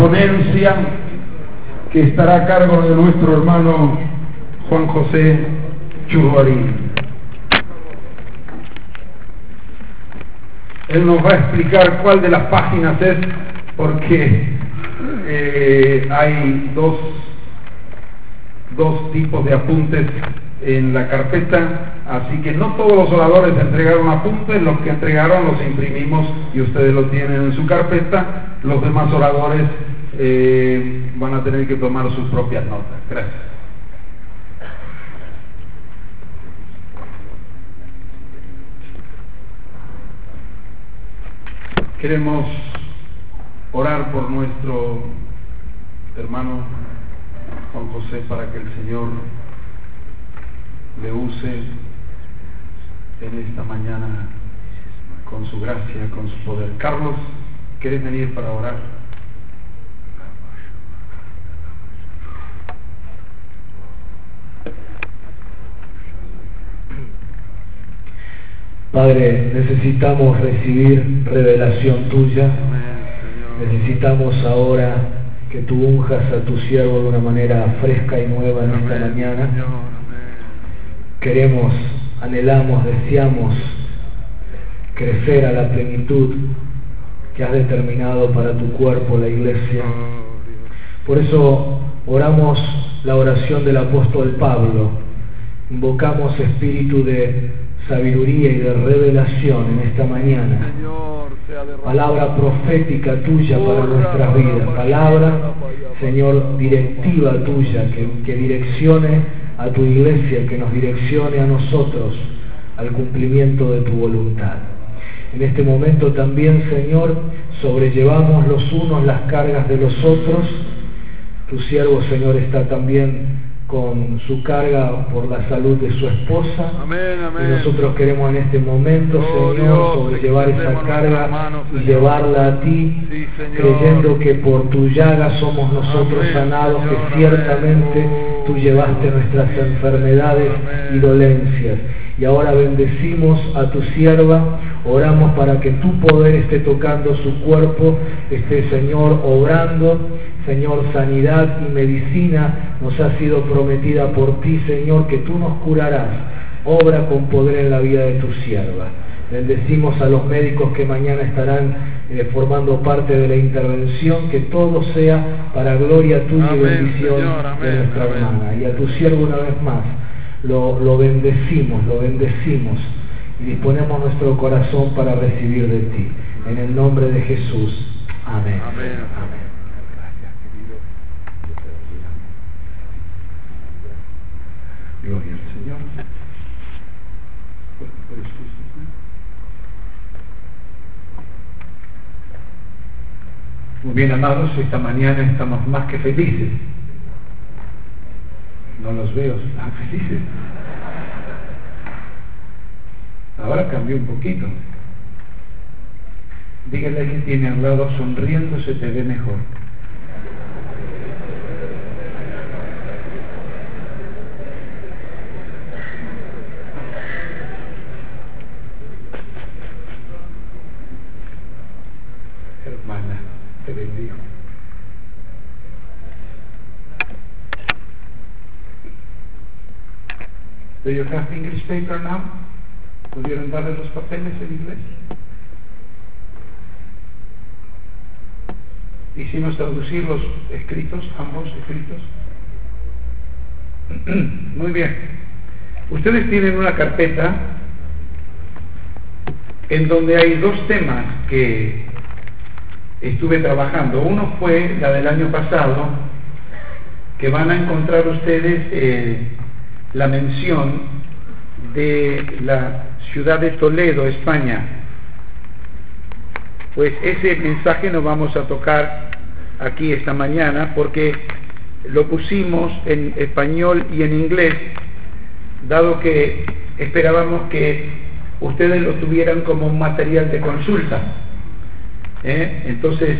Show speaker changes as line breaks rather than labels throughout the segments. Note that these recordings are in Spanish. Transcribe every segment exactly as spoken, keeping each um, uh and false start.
ponencia que estará a cargo de nuestro hermano Juan José Churruarín. Él nos va a explicar cuál de las páginas es, porque eh, hay dos, dos tipos de apuntes en la carpeta, así que no todos los oradores entregaron apuntes, los que entregaron los imprimimos y ustedes los tienen en su carpeta, los demás oradores eh, van a tener que tomar sus propias notas. Gracias. Queremos orar por nuestro hermano Juan José para que el Señor le use en esta mañana con su gracia, con su poder. Carlos, ¿quieres venir para orar?
Padre, necesitamos recibir revelación tuya. Necesitamos ahora que tú unjas a tu siervo de una manera fresca y nueva en esta mañana. Queremos, anhelamos, deseamos crecer a la plenitud que has determinado para tu cuerpo, la iglesia. Por eso oramos la oración del apóstol Pablo. Invocamos espíritu de sabiduría y de revelación en esta mañana. Palabra profética tuya para nuestras vidas. Palabra, Señor, directiva tuya, que, que direccione a tu iglesia, que nos direccione a nosotros al cumplimiento de tu voluntad. En este momento también, Señor, sobrellevamos los unos las cargas de los otros. Tu siervo, Señor, está también con su carga por la salud de su esposa. Amén, amén. Y nosotros queremos en este momento, oh, Señor, Dios, sobrellevar esa carga mano, y llevarla a ti, sí, creyendo que por tu llaga somos nosotros amén, sanados, Señor, que ciertamente amén. Tú llevaste nuestras enfermedades amén. Y dolencias. Y ahora bendecimos a tu sierva, oramos para que tu poder esté tocando su cuerpo, esté, Señor, obrando. Señor, sanidad y medicina nos ha sido prometida por ti, Señor, que tú nos curarás. Obra con poder en la vida de tu sierva. Bendecimos a los médicos que mañana estarán eh, formando parte de la intervención, que todo sea para gloria tuya amén, y bendición Señor, amén, de nuestra amén. Hermana. Y a tu siervo una vez más lo, lo bendecimos, lo bendecimos y disponemos nuestro corazón para recibir de ti. En el nombre de Jesús. Amén. Amén. Amén.
Gloria al Señor. Muy bien, amados, esta mañana estamos más que felices. No los veo tan felices. Ahora cambió un poquito. Dígale a quien tiene al lado, sonriendo se te ve mejor. Hermana, te bendigo. Do you have English paper now? ¿Pudieron darle los papeles en inglés? Hicimos traducir los escritos, ambos escritos. Muy bien. Ustedes tienen una carpeta en donde hay dos temas que estuve trabajando. Uno fue la del año pasado, que van a encontrar ustedes eh, la mención de la ciudad de Toledo, España. Pues ese mensaje nos vamos a tocar aquí esta mañana, porque lo pusimos en español y en inglés, dado que esperábamos que ustedes lo tuvieran como un material de consulta. ¿Eh? Entonces,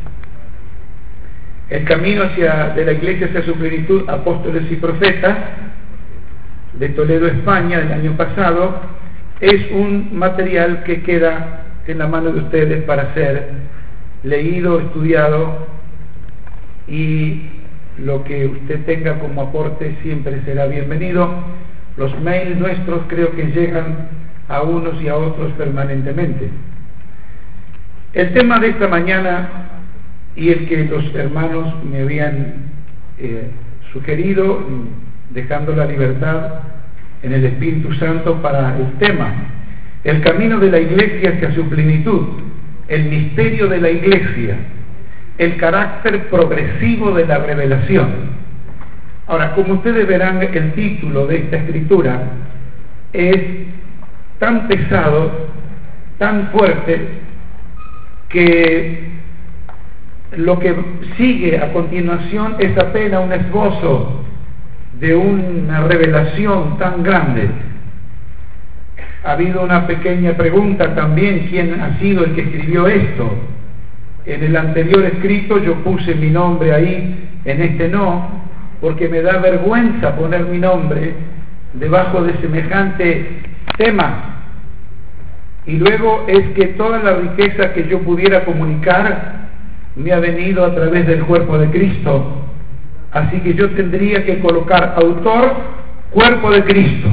el camino hacia de la iglesia hacia su plenitud, apóstoles y profetas, de Toledo, España, del año pasado, es un material que queda en la mano de ustedes para ser leído, estudiado y lo que usted tenga como aporte siempre será bienvenido. Los mails nuestros creo que llegan a unos y a otros permanentemente. El tema de esta mañana, y el que los hermanos me habían eh, sugerido, dejando la libertad en el Espíritu Santo para el tema: el camino de la iglesia hacia su plenitud, el misterio de la iglesia, el carácter progresivo de la revelación. Ahora, como ustedes verán, el título de esta escritura es tan pesado, tan fuerte, que lo que sigue a continuación es apenas un esbozo de una revelación tan grande. Ha habido una pequeña pregunta también: ¿quién ha sido el que escribió esto? En el anterior escrito yo puse mi nombre ahí, en este no, porque me da vergüenza poner mi nombre debajo de semejante tema. Y luego es que toda la riqueza que yo pudiera comunicar me ha venido a través del cuerpo de Cristo. Así que yo tendría que colocar autor, cuerpo de Cristo.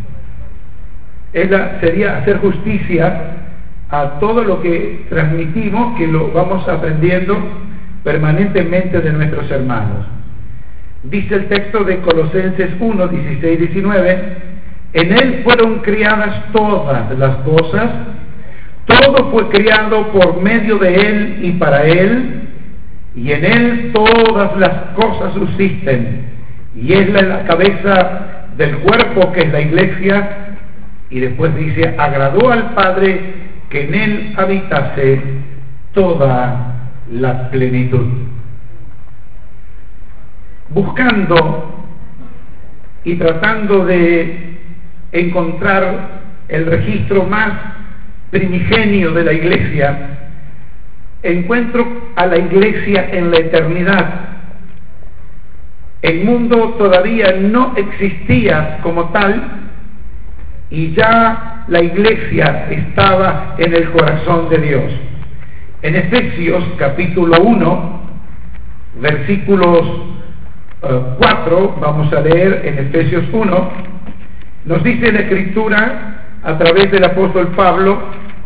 Esa sería hacer justicia a todo lo que transmitimos, que lo vamos aprendiendo permanentemente de nuestros hermanos. Dice el texto de Colosenses uno, dieciséis, diecinueve: en él fueron creadas todas las cosas, todo fue creado por medio de él y para él, y en él todas las cosas subsisten, y es la, la cabeza del cuerpo, que es la iglesia. Y después dice: agradó al Padre que en él habitase toda la plenitud. Buscando y tratando de encontrar el registro más primigenio de la iglesia, encuentro a la iglesia en la eternidad. El mundo todavía no existía como tal, y ya la iglesia estaba en el corazón de Dios. En Efesios capítulo uno, versículos uh, cuatro, vamos a leer en Efesios uno, nos dice la escritura a través del apóstol Pablo,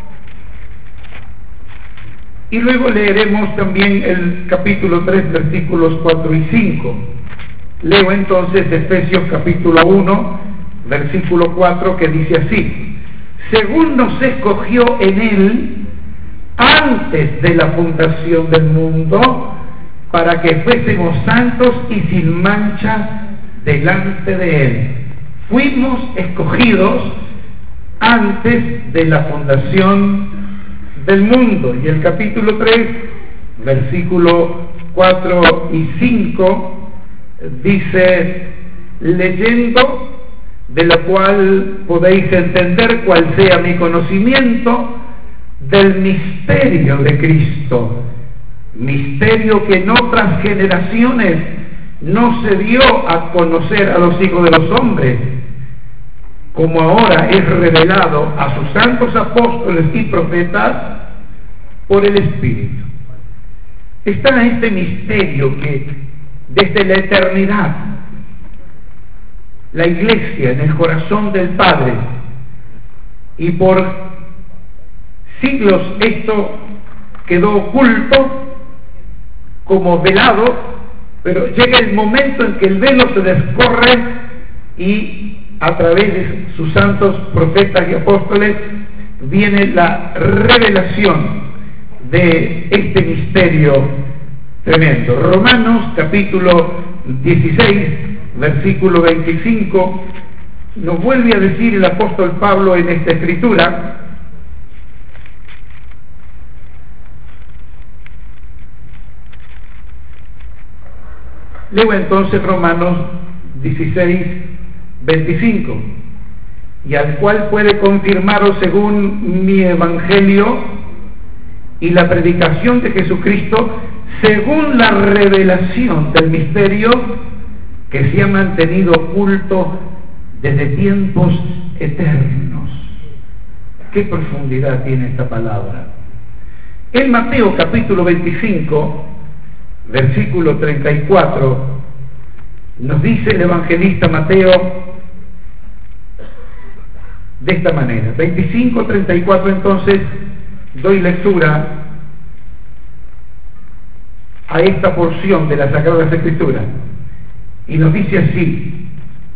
y luego leeremos también el capítulo tres, versículos cuatro y cinco. Leo entonces Efesios capítulo uno, versículo cuatro, que dice así: según nos escogió en él antes de la fundación del mundo, para que fuésemos santos y sin mancha delante de él. Fuimos escogidos antes de la fundación del mundo. Y el capítulo tres, versículo cuatro y cinco, dice, leyendo, de la cual podéis entender cuál sea mi conocimiento del misterio de Cristo, misterio que en otras generaciones no se dio a conocer a los hijos de los hombres, como ahora es revelado a sus santos apóstoles y profetas por el Espíritu. Está este misterio que desde la eternidad la iglesia en el corazón del Padre, y por siglos esto quedó oculto, como velado, pero llega el momento en que el velo se descorre y a través de sus santos profetas y apóstoles viene la revelación de este misterio tremendo. Romanos capítulo dieciséis, versículo veinticinco, nos vuelve a decir el apóstol Pablo en esta escritura: leo entonces Romanos dieciséis, veinticinco: y al cual puede confirmaros según mi evangelio y la predicación de Jesucristo, según la revelación del misterio que se ha mantenido oculto desde tiempos eternos. ¿Qué profundidad tiene esta palabra? En Mateo capítulo veinticinco, versículo treinta y cuatro, nos dice el evangelista Mateo de esta manera. veinticinco, treinta y cuatro, entonces doy lectura a esta porción de las Sagradas Escrituras y nos dice así: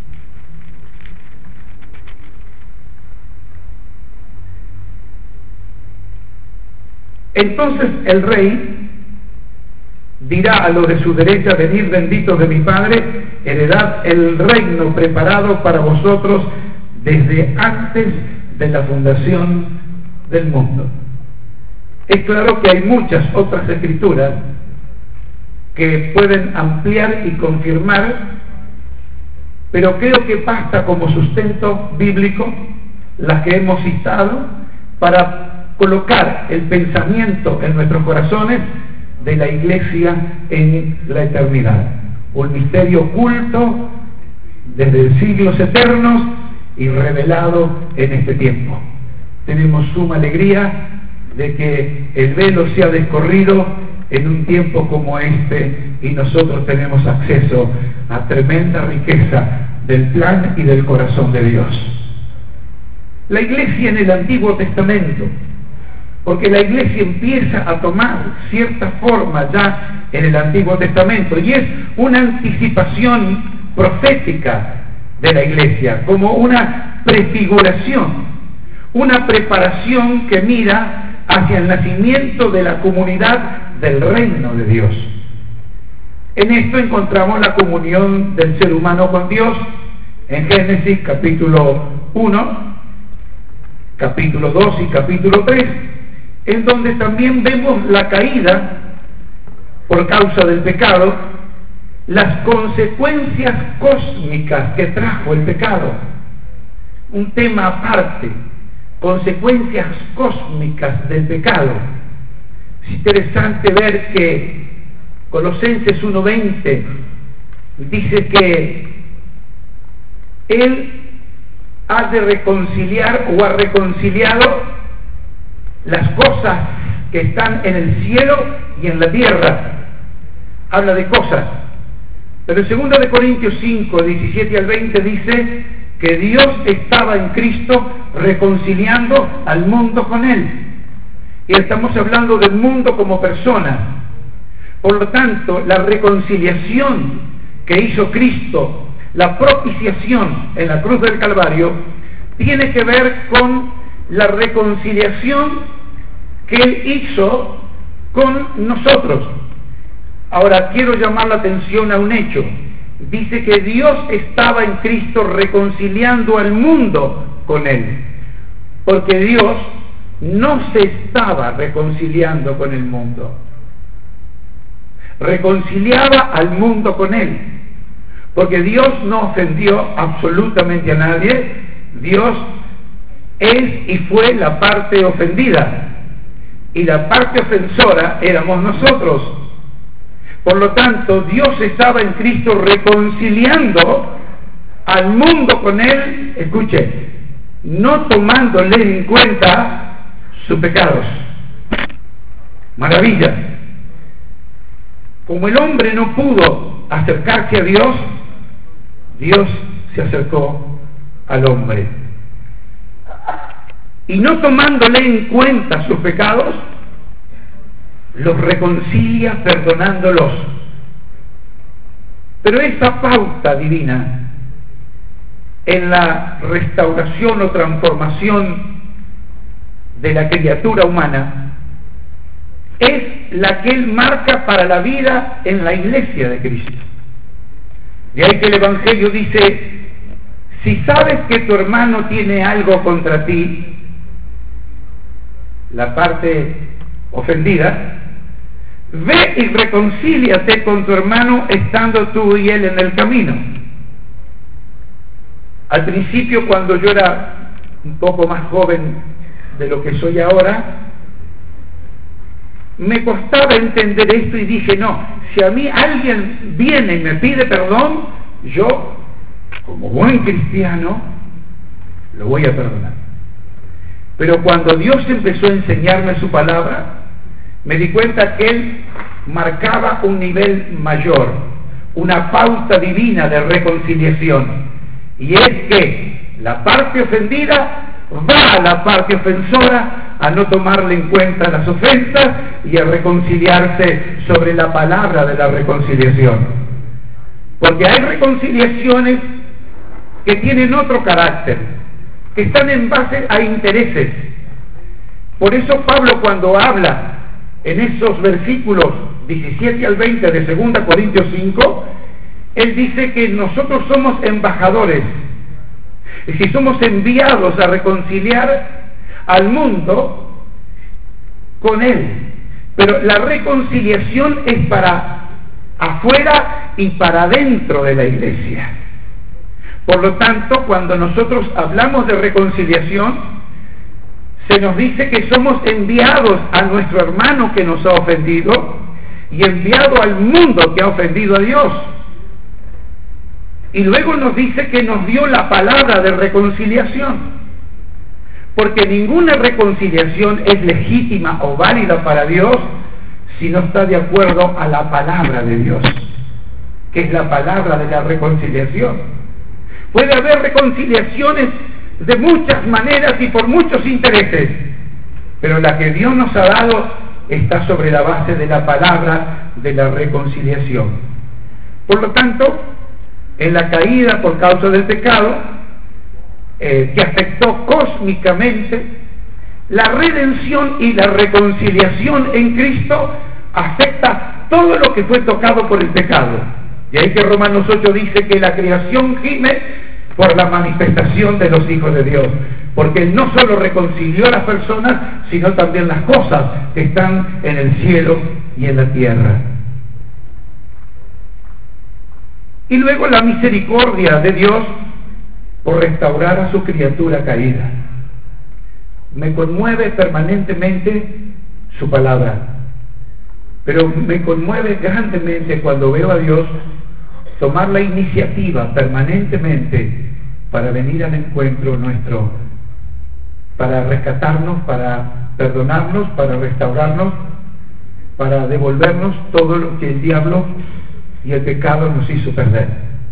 entonces el rey dirá a los de su derecha: venid benditos de mi Padre, heredad el reino preparado para vosotros desde antes de la fundación del mundo. Es claro que hay muchas otras escrituras que pueden ampliar y confirmar, pero creo que basta como sustento bíblico las que hemos citado para colocar el pensamiento en nuestros corazones de la Iglesia en la eternidad. Un misterio oculto desde siglos eternos y revelado en este tiempo. Tenemos suma alegría de que el velo se ha descorrido en un tiempo como este y nosotros tenemos acceso a tremenda riqueza del plan y del corazón de Dios. La Iglesia en el Antiguo Testamento, porque la Iglesia empieza a tomar cierta forma ya en el Antiguo Testamento y es una anticipación profética de la Iglesia, como una prefiguración, una preparación que mira hacia el nacimiento de la comunidad del reino de Dios. En esto encontramos la comunión del ser humano con Dios en Génesis capítulo uno, capítulo dos y capítulo tres, en donde también vemos la caída por causa del pecado, las consecuencias cósmicas que trajo el pecado, un tema aparte, consecuencias cósmicas del pecado. Es interesante ver que Colosenses uno veinte dice que Él ha de reconciliar o ha reconciliado las cosas que están en el cielo y en la tierra. Habla de cosas. Pero en segunda de Corintios cinco, diecisiete al veinte dice que Dios estaba en Cristo reconciliando al mundo con Él. Y estamos hablando del mundo como persona. Por lo tanto, la reconciliación que hizo Cristo, la propiciación en la cruz del Calvario, tiene que ver con la reconciliación que Él hizo con nosotros. Ahora, quiero llamar la atención a un hecho. Dice que Dios estaba en Cristo reconciliando al mundo con Él, porque Dios no se estaba reconciliando con el mundo, reconciliaba al mundo con Él, porque Dios no ofendió absolutamente a nadie. Dios es y fue la parte ofendida, y la parte ofensora éramos nosotros. Por lo tanto, Dios estaba en Cristo reconciliando al mundo con Él, escuche, no tomándole en cuenta sus pecados. Maravilla. Como el hombre no pudo acercarse a Dios, Dios se acercó al hombre. Y no tomándole en cuenta sus pecados, los reconcilia perdonándolos. Pero esa pauta divina en la restauración o transformación de la criatura humana es la que Él marca para la vida en la iglesia de Cristo. De ahí que el Evangelio dice: si sabes que tu hermano tiene algo contra ti, la parte ofendida, ve y reconcíliate con tu hermano estando tú y él en el camino. Al principio, cuando yo era un poco más joven de lo que soy ahora, me costaba entender esto y dije: no, si a mí alguien viene y me pide perdón, yo, como buen cristiano, lo voy a perdonar. Pero cuando Dios empezó a enseñarme su palabra, me di cuenta que Él marcaba un nivel mayor, una pauta divina de reconciliación, y es que la parte ofendida va a la parte ofensora a no tomarle en cuenta las ofensas y a reconciliarse sobre la palabra de la reconciliación. Porque hay reconciliaciones que tienen otro carácter, que están en base a intereses. Por eso Pablo, cuando habla en esos versículos diecisiete al veinte de segunda Corintios cinco, él dice que nosotros somos embajadores, y si somos enviados a reconciliar al mundo con él, pero la reconciliación es para afuera y para dentro de la iglesia. Por lo tanto, cuando nosotros hablamos de reconciliación, se nos dice que somos enviados a nuestro hermano que nos ha ofendido y enviado al mundo que ha ofendido a Dios. Y luego nos dice que nos dio la palabra de reconciliación, porque ninguna reconciliación es legítima o válida para Dios si no está de acuerdo a la palabra de Dios, que es la palabra de la reconciliación. Puede haber reconciliaciones de muchas maneras y por muchos intereses, pero la que Dios nos ha dado está sobre la base de la palabra de la reconciliación. Por lo tanto, en la caída por causa del pecado, eh, que afectó cósmicamente, la redención y la reconciliación en Cristo afecta todo lo que fue tocado por el pecado. Y ahí que Romanos ocho dice que la creación gime por la manifestación de los hijos de Dios, porque Él no solo reconcilió a las personas, sino también las cosas que están en el cielo y en la tierra. Y luego la misericordia de Dios por restaurar a su criatura caída. Me conmueve permanentemente su palabra, pero me conmueve grandemente cuando veo a Dios tomar la iniciativa permanentemente para venir al encuentro nuestro, para rescatarnos, para perdonarnos, para restaurarnos, para devolvernos todo lo que el diablo y el pecado nos hizo perder.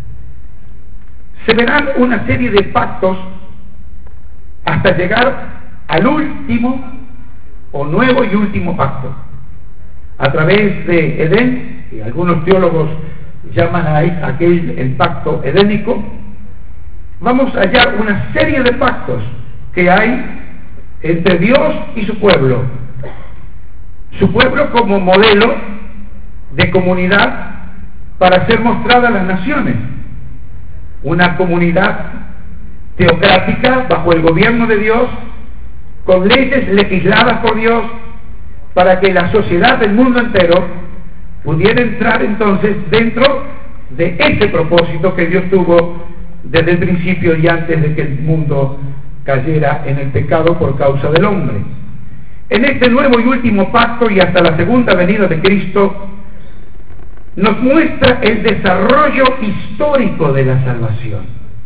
Se verán una serie de pactos hasta llegar al último o nuevo y último pacto. A través de Edén, y algunos teólogos llaman a aquel el pacto edénico, vamos a hallar una serie de pactos que hay entre Dios y su pueblo. Su pueblo como modelo de comunidad para ser mostrada a las naciones. Una comunidad teocrática bajo el gobierno de Dios, con leyes legisladas por Dios, para que la sociedad del mundo entero pudiera entrar entonces dentro de ese propósito que Dios tuvo desde el principio y antes de que el mundo cayera en el pecado por causa del hombre. En este nuevo y último pacto y hasta la segunda venida de Cristo, nos muestra el desarrollo histórico de la salvación.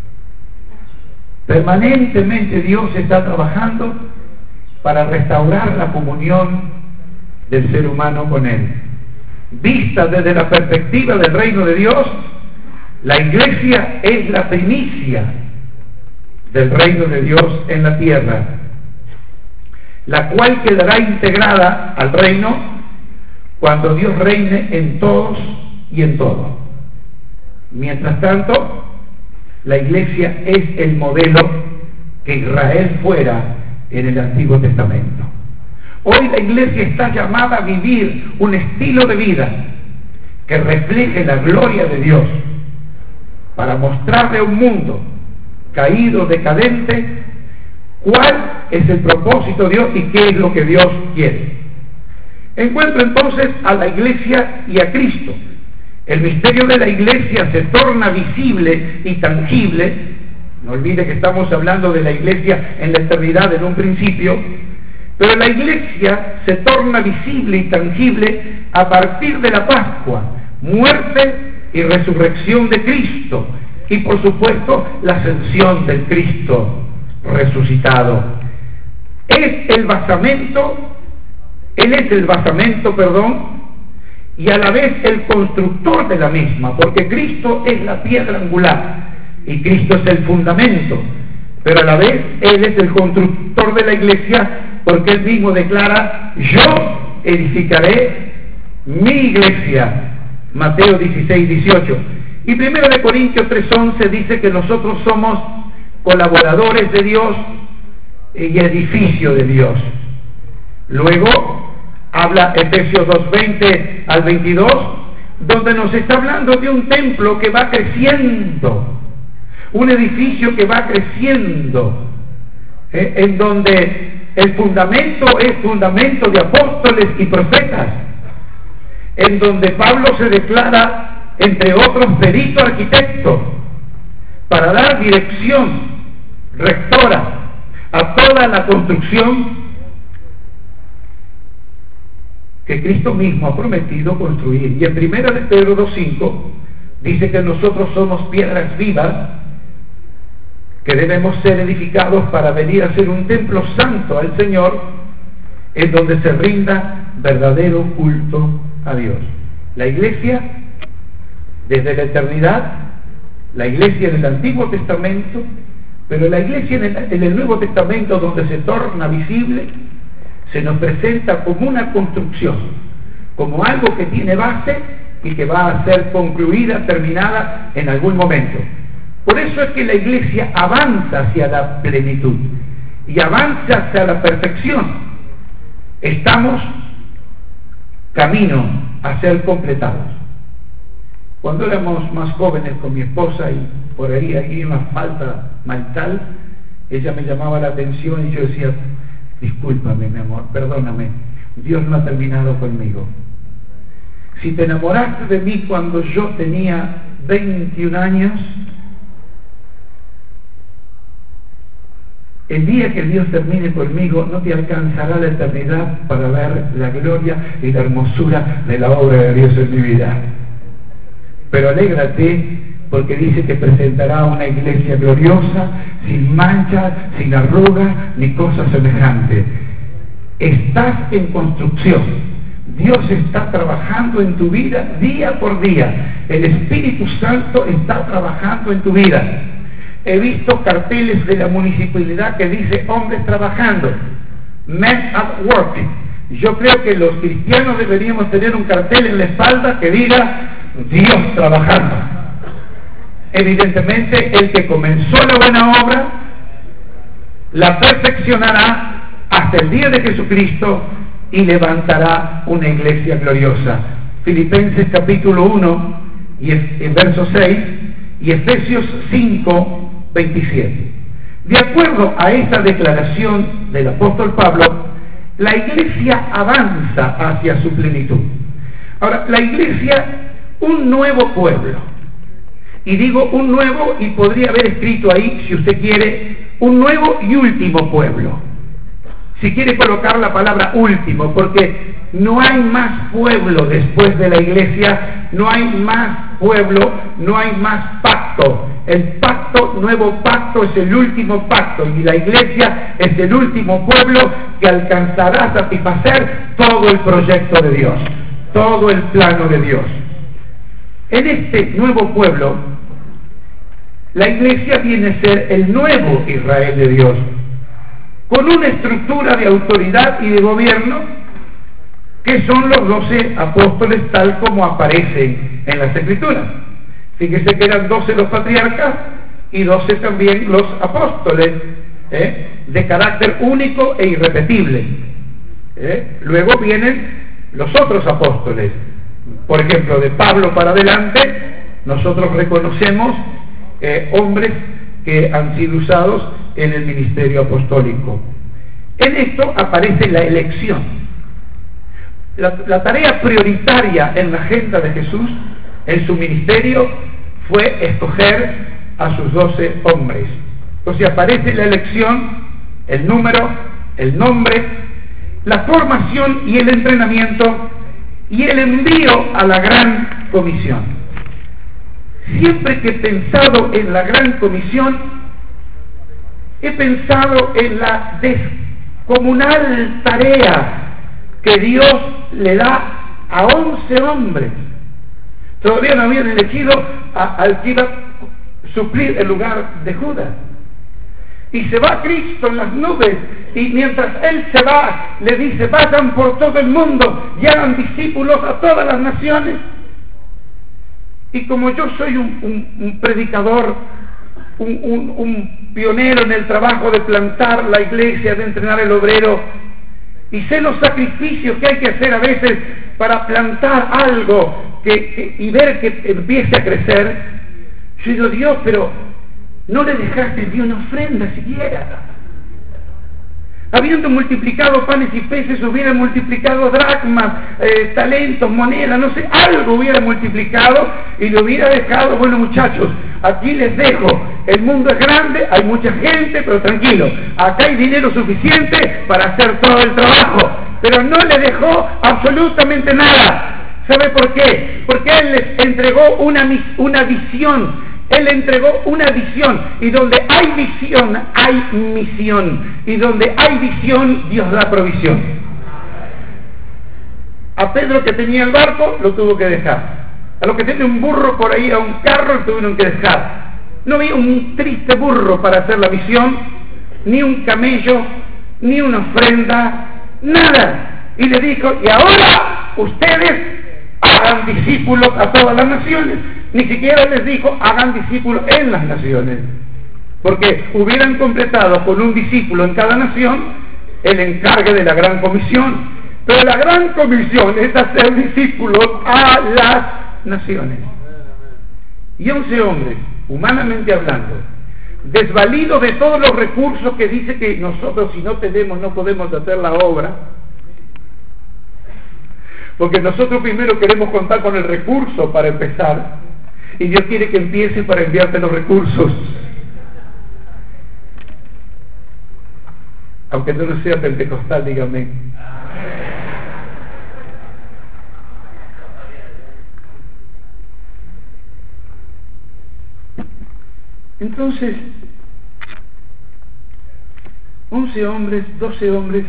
Permanentemente Dios está trabajando para restaurar la comunión del ser humano con Él. Vista desde la perspectiva del reino de Dios, la iglesia es la primicia del reino de Dios en la tierra, la cual quedará integrada al reino cuando Dios reine en todos y en todo. Mientras tanto, la iglesia es el modelo que Israel fuera en el Antiguo Testamento. Hoy la iglesia está llamada a vivir un estilo de vida que refleje la gloria de Dios, para mostrarle a un mundo caído, decadente, cuál es el propósito de Dios y qué es lo que Dios quiere. Encuentro entonces a la iglesia y a Cristo. El misterio de la iglesia se torna visible y tangible. No olvide que estamos hablando de la iglesia en la eternidad en un principio, pero la iglesia se torna visible y tangible a partir de la Pascua, muerte y resurrección de Cristo, y por supuesto la ascensión del Cristo resucitado. Es el basamento, Él es el basamento, perdón, y a la vez el constructor de la misma, porque Cristo es la piedra angular y Cristo es el fundamento, pero a la vez Él es el constructor de la iglesia, porque Él mismo declara: yo edificaré mi iglesia, Mateo dieciséis, dieciocho. Y primero de Corintios tres, once dice que nosotros somos colaboradores de Dios y edificio de Dios. Luego habla Efesios dos, veinte al veintidós, donde nos está hablando de un templo que va creciendo, un edificio que va creciendo, ¿eh? en donde el fundamento es fundamento de apóstoles y profetas, en donde Pablo se declara, entre otros, perito arquitecto, para dar dirección rectora a toda la construcción que Cristo mismo ha prometido construir. Y en primera de Pedro dos, cinco dice que nosotros somos piedras vivas que debemos ser edificados para venir a ser un templo santo al Señor, en donde se rinda verdadero culto a Dios. La iglesia desde la eternidad, la iglesia en el Antiguo Testamento, pero la iglesia en el, en el Nuevo Testamento, donde se torna visible, se nos presenta como una construcción, como algo que tiene base y que va a ser concluida, terminada en algún momento. Por eso es que la iglesia avanza hacia la plenitud y avanza hacia la perfección. Estamos camino a ser completados. Cuando éramos más jóvenes con mi esposa y por ahí hay una falta marital, ella me llamaba la atención y yo decía: discúlpame, mi amor, perdóname, Dios no ha terminado conmigo. Si te enamoraste de mí cuando yo tenía veintiún años, el día que Dios termine conmigo no te alcanzará la eternidad para ver la gloria y la hermosura de la obra de Dios en mi vida. Pero alégrate, porque dice que presentará una iglesia gloriosa, sin mancha, sin arruga, ni cosa semejante. Estás en construcción. Dios está trabajando en tu vida día por día. El Espíritu Santo está trabajando en tu vida. He visto carteles de la municipalidad que dice hombres trabajando, men at work. Yo creo que los cristianos deberíamos tener un cartel en la espalda que diga Dios trabajando. Evidentemente, el que comenzó la buena obra la perfeccionará hasta el día de Jesucristo y levantará una iglesia gloriosa. Filipenses capítulo uno y en verso seis y Efesios cinco, veintisiete. De acuerdo a esta declaración del apóstol Pablo, la iglesia avanza hacia su plenitud. Ahora, la iglesia, un nuevo pueblo, y digo un nuevo, y podría haber escrito ahí, si usted quiere, un nuevo y último pueblo, si quiere colocar la palabra último, porque no hay más pueblo después de la iglesia, no hay más pueblo, no hay más pacto. El pacto, nuevo pacto, es el último pacto, y la iglesia es el último pueblo que alcanzará a satisfacer todo el proyecto de Dios, todo el plano de Dios. En este nuevo pueblo, la iglesia viene a ser el nuevo Israel de Dios, con una estructura de autoridad y de gobierno que son los doce apóstoles tal como aparecen en las Escrituras. Fíjese que eran doce los patriarcas y doce también los apóstoles, ¿eh? de carácter único e irrepetible. ¿eh? Luego vienen los otros apóstoles. Por ejemplo, de Pablo para adelante, nosotros reconocemos eh, hombres que han sido usados en el ministerio apostólico. En esto aparece la elección. La, la tarea prioritaria en la agenda de Jesús, en su ministerio, fue escoger a sus doce hombres. Entonces aparece la elección, el número, el nombre, la formación y el entrenamiento y el envío a la gran comisión. Siempre que he pensado en la gran comisión, he pensado en la descomunal tarea que Dios le da a once hombres. Todavía no habían elegido a, al que iba a suplir el lugar de Judas. Y se va Cristo en las nubes, y mientras Él se va, le dice: vayan por todo el mundo y hagan discípulos a todas las naciones. Y como yo soy un, un, un predicador, un, un, un pionero en el trabajo de plantar la iglesia, de entrenar el obrero, y sé los sacrificios que hay que hacer a veces para plantar algo que, que, y ver que empiece a crecer, yo digo: Dios, pero no le dejaste ni una ofrenda siquiera. Habiendo multiplicado panes y peces, hubiera multiplicado dracmas, eh, talentos, monedas, no sé, algo hubiera multiplicado y le hubiera dejado: bueno, muchachos, aquí les dejo, el mundo es grande, hay mucha gente, pero tranquilo, acá hay dinero suficiente para hacer todo el trabajo. Pero no le dejó absolutamente nada. ¿Sabe por qué? Porque Él les entregó una, una visión. Él entregó una visión, y donde hay visión, hay misión, y donde hay visión, Dios da provisión. A Pedro, que tenía el barco, lo tuvo que dejar. A los que tienen un burro por ahí, a un carro, lo tuvieron que dejar. No había un triste burro para hacer la misión, ni un camello, ni una ofrenda, nada. Y le dijo: y ahora ustedes hagan discípulos a todas las naciones. Ni siquiera les dijo: hagan discípulos en las naciones, porque hubieran completado con un discípulo en cada nación el encargue de la gran comisión. Pero la gran comisión es hacer discípulos a las naciones. Y once hombres, humanamente hablando, desvalidos de todos los recursos que dice que nosotros, si no tenemos, no podemos hacer la obra. Porque nosotros primero queremos contar con el recurso para empezar, y Dios quiere que empiece para enviarte los recursos. Aunque tú no seas pentecostal, dígame. Entonces, once hombres, doce hombres,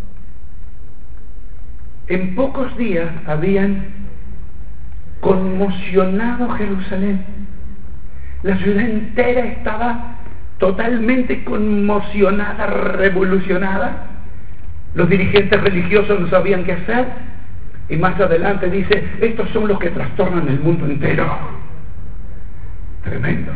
en pocos días habían conmocionado Jerusalén. La ciudad entera estaba totalmente conmocionada, revolucionada. Los dirigentes religiosos no sabían qué hacer, y más adelante dice: estos son los que trastornan el mundo entero. Tremendo.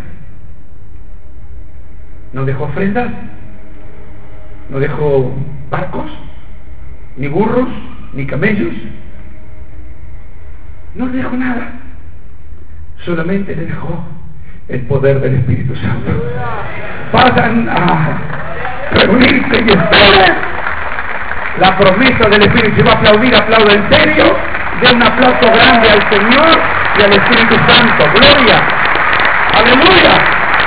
No dejó ofrendas, no dejó barcos, ni burros, ni camellos. No le dejó nada, solamente le dejó el poder del Espíritu Santo. Vayan a reunirse y esperen la promesa del Espíritu. Si va a aplaudir, aplauda en serio, dé un aplauso grande al Señor y al Espíritu Santo. Gloria, aleluya.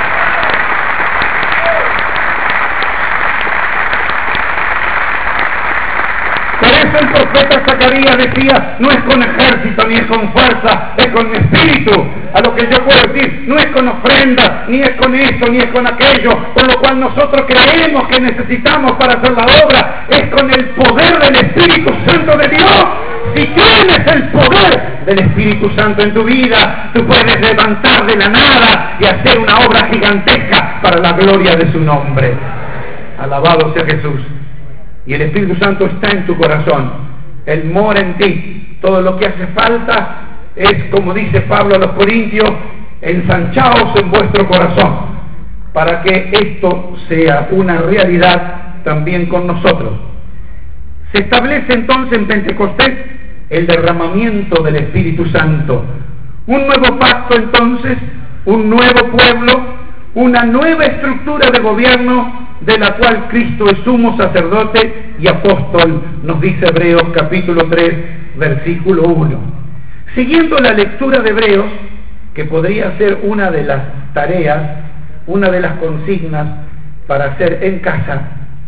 El profeta Zacarías decía: no es con ejército ni es con fuerza, es con mi espíritu. A lo que yo puedo decir: no es con ofrenda, ni es con esto, ni es con aquello, por lo cual nosotros creemos que necesitamos para hacer la obra, es con el poder del Espíritu Santo de Dios. Si tienes el poder del Espíritu Santo en tu vida, tú puedes levantar de la nada y hacer una obra gigantesca para la gloria de su nombre. Alabado sea Jesús. Y el Espíritu Santo está en tu corazón, Él mora en ti. Todo lo que hace falta es, como dice Pablo a los Corintios: ensanchaos en vuestro corazón, para que esto sea una realidad también con nosotros. Se establece entonces en Pentecostés el derramamiento del Espíritu Santo, un nuevo pacto entonces, un nuevo pueblo, una nueva estructura de gobierno, de la cual Cristo es sumo sacerdote y apóstol, nos dice Hebreos capítulo tres, versículo uno. Siguiendo la lectura de Hebreos, que podría ser una de las tareas, una de las consignas para hacer en casa,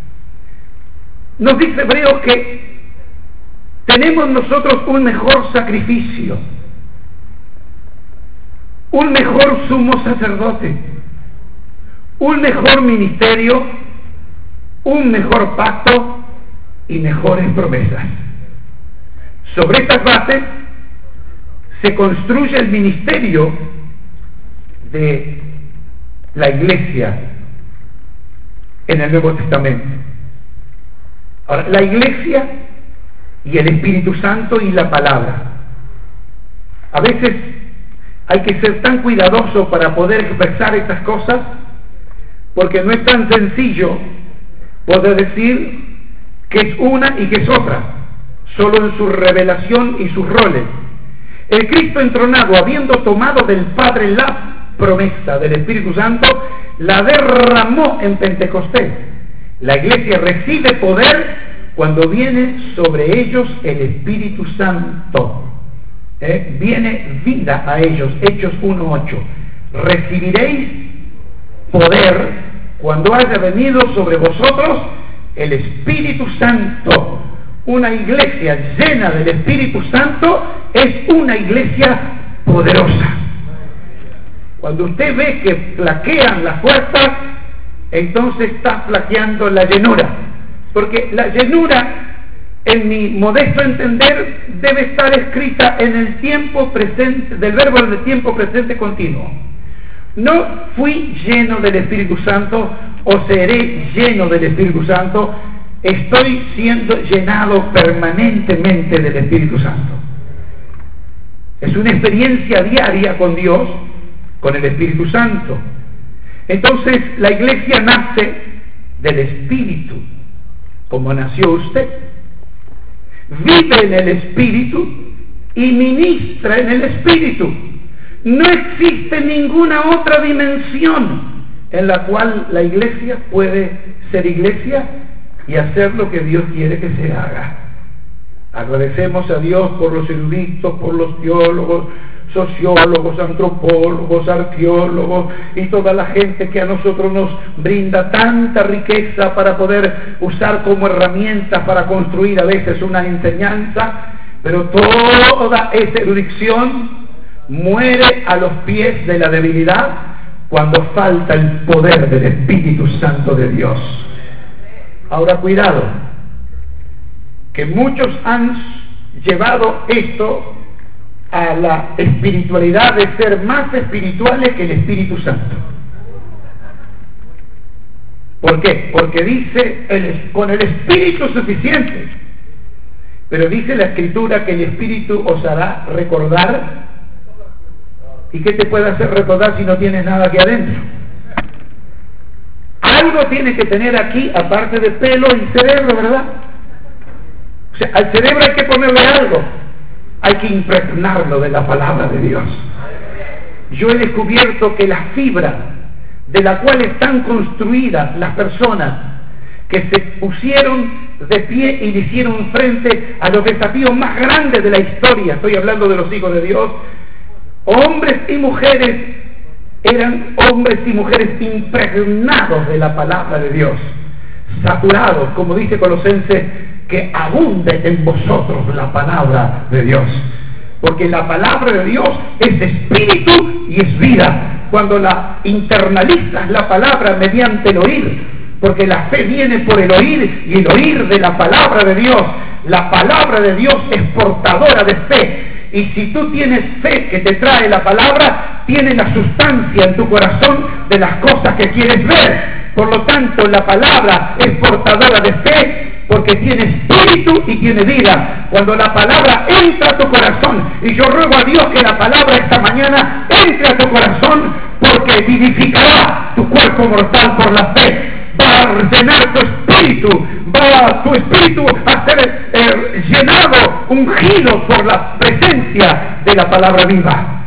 nos dice Hebreos que tenemos nosotros un mejor sacrificio, un mejor sumo sacerdote, un mejor ministerio, un mejor pacto y mejores promesas. Sobre estas bases se construye el ministerio de la iglesia en el Nuevo Testamento. Ahora, la iglesia y el Espíritu Santo y la palabra. A veces hay que ser tan cuidadoso para poder expresar estas cosas, porque no es tan sencillo poder decir que es una y que es otra, solo en su revelación y sus roles. El Cristo entronado, habiendo tomado del Padre la promesa del Espíritu Santo, la derramó en Pentecostés. La iglesia recibe poder cuando viene sobre ellos el Espíritu Santo. ¿Eh? Viene vida a ellos. Hechos uno ocho. Recibiréis poder cuando haya venido sobre vosotros el Espíritu Santo. Una iglesia llena del Espíritu Santo es una iglesia poderosa. Cuando usted ve que flaquean las fuerzas, entonces está flaqueando la llenura, porque la llenura, en mi modesto entender, debe estar escrita en el tiempo presente, del verbo en el tiempo presente continuo. No fui lleno del Espíritu Santo o seré lleno del Espíritu Santo, estoy siendo llenado permanentemente del Espíritu Santo. Es una experiencia diaria con Dios, con el Espíritu Santo. Entonces la iglesia nace del Espíritu, como nació usted. Vive en el Espíritu y ministra en el Espíritu. No existe ninguna otra dimensión en la cual la iglesia puede ser iglesia y hacer lo que Dios quiere que se haga. Agradecemos a Dios por los eruditos, por los teólogos, sociólogos, antropólogos, arqueólogos y toda la gente que a nosotros nos brinda tanta riqueza para poder usar como herramienta para construir a veces una enseñanza, pero toda esa erudición muere a los pies de la debilidad cuando falta el poder del Espíritu Santo de Dios. Ahora cuidado, que muchos han llevado esto a la espiritualidad de ser más espirituales que el Espíritu Santo. ¿Por qué? Porque dice el, con el Espíritu suficiente, pero dice la Escritura que el Espíritu os hará recordar. ¿Y qué te puede hacer recordar si no tienes nada aquí adentro? Algo tiene que tener aquí aparte de pelo y cerebro, ¿verdad? O sea, al cerebro hay que ponerle algo. Hay que impregnarlo de la palabra de Dios. Yo he descubierto que la fibra de la cual están construidas las personas que se pusieron de pie y le hicieron frente a los desafíos más grandes de la historia, estoy hablando de los hijos de Dios, hombres y mujeres, eran hombres y mujeres impregnados de la palabra de Dios, saturados, como dice Colosenses, que abunde en vosotros la palabra de Dios, porque la palabra de Dios es espíritu y es vida. Cuando la internalizas la palabra mediante el oír, porque la fe viene por el oír y el oír de la palabra de Dios, la palabra de Dios es portadora de fe, y si tú tienes fe que te trae la palabra, tienes la sustancia en tu corazón de las cosas que quieres ver. Por lo tanto, la palabra es portadora de fe, porque tiene espíritu y tiene vida. Cuando la palabra entra a tu corazón, y yo ruego a Dios que la palabra esta mañana entre a tu corazón, porque vivificará tu cuerpo mortal por la fe, va a llenar tu espíritu, va tu espíritu a ser eh, llenado, ungido por la presencia de la palabra viva.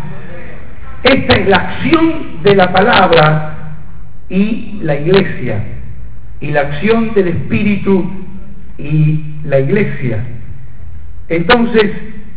Esta es la acción de la palabra y la iglesia, y la acción del espíritu y la iglesia. Entonces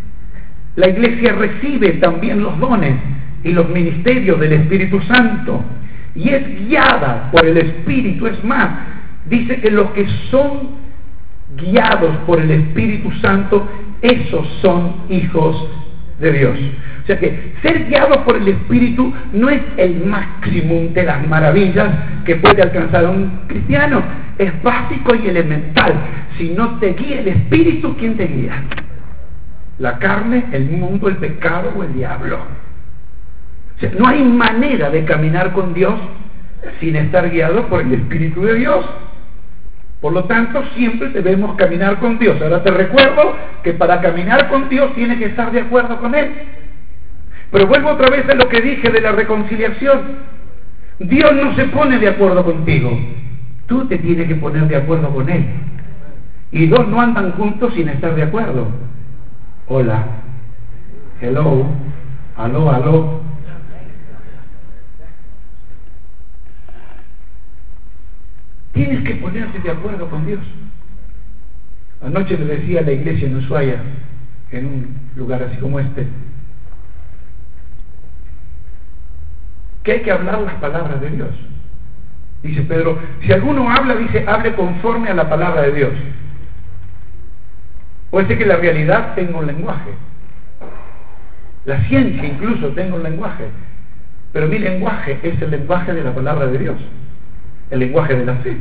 la iglesia recibe también los dones y los ministerios del Espíritu Santo y es guiada por el Espíritu. Es más, dice que los que son guiados por el Espíritu Santo, esos son hijos de Dios. O sea que ser guiado por el Espíritu no es el máximo de las maravillas que puede alcanzar a un cristiano, es básico y elemental. Si no te guía el Espíritu, ¿quién te guía? la carne, el mundo, el pecado o el diablo. O sea, no hay manera de caminar con Dios sin estar guiado por el Espíritu de Dios. Por lo tanto, siempre debemos caminar con Dios. Ahora te recuerdo que para caminar con Dios tienes que estar de acuerdo con Él. Pero vuelvo otra vez a lo que dije de la reconciliación. Dios no se pone de acuerdo contigo. Tú te tienes que poner de acuerdo con Él. Y dos no andan juntos sin estar de acuerdo. Hola. Hello. Aló, aló. Tienes que ponerte de acuerdo con Dios. Anoche le decía a la iglesia en Ushuaia, en un lugar así como este, que hay que hablar las palabras de Dios. Dice Pedro, si alguno habla, dice, hable conforme a la palabra de Dios. Puede ser que la realidad tenga un lenguaje. La ciencia incluso tenga un lenguaje. Pero mi lenguaje es el lenguaje de la palabra de Dios. El lenguaje de la fe.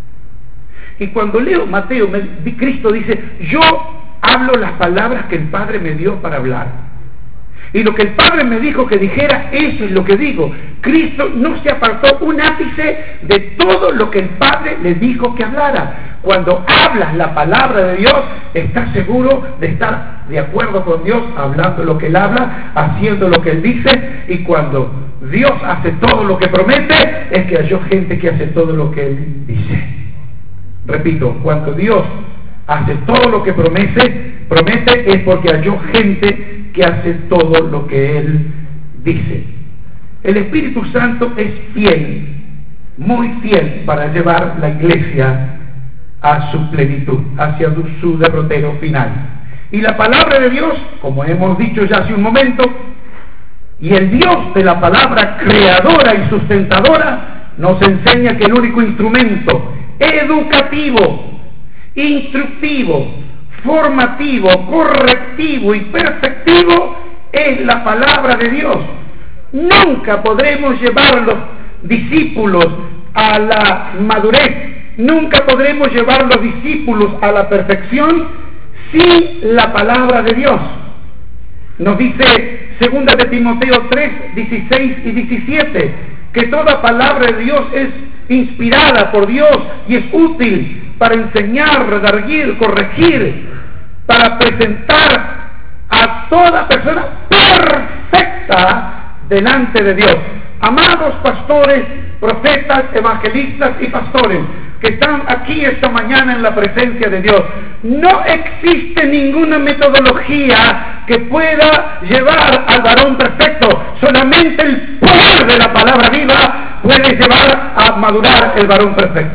Y cuando leo Mateo, me, Cristo dice, yo hablo las palabras que el Padre me dio para hablar. Y lo que el Padre me dijo que dijera, eso es lo que digo. Cristo no se apartó un ápice de todo lo que el Padre le dijo que hablara. Cuando hablas la palabra de Dios, estás seguro de estar de acuerdo con Dios, hablando lo que Él habla, haciendo lo que Él dice. Y cuando Dios hace todo lo que promete, es que hay gente que hace todo lo que Él dice. Repito, cuando Dios hace todo lo que promete, promete es porque hay gente que hace todo lo que Él dice. El Espíritu Santo es fiel, muy fiel para llevar la iglesia a su plenitud, hacia su derrotero final. Y la palabra de Dios, como hemos dicho ya hace un momento, y el Dios de la palabra creadora y sustentadora, nos enseña que el único instrumento educativo, instructivo, formativo, correctivo y perfectivo es la palabra de Dios. Nunca podremos llevar a los discípulos a la madurez, nunca podremos llevar a los discípulos a la perfección sin la palabra de Dios. Nos dice segunda de Timoteo tres, dieciséis y diecisiete, que toda palabra de Dios es inspirada por Dios y es útil para enseñar, redarguir, corregir, para presentar a toda persona perfecta delante de Dios. Amados pastores, profetas, evangelistas y pastores que están aquí esta mañana en la presencia de Dios, no existe ninguna metodología que pueda llevar al varón perfecto. Solamente el poder de la palabra viva puede llevar a madurar el varón perfecto.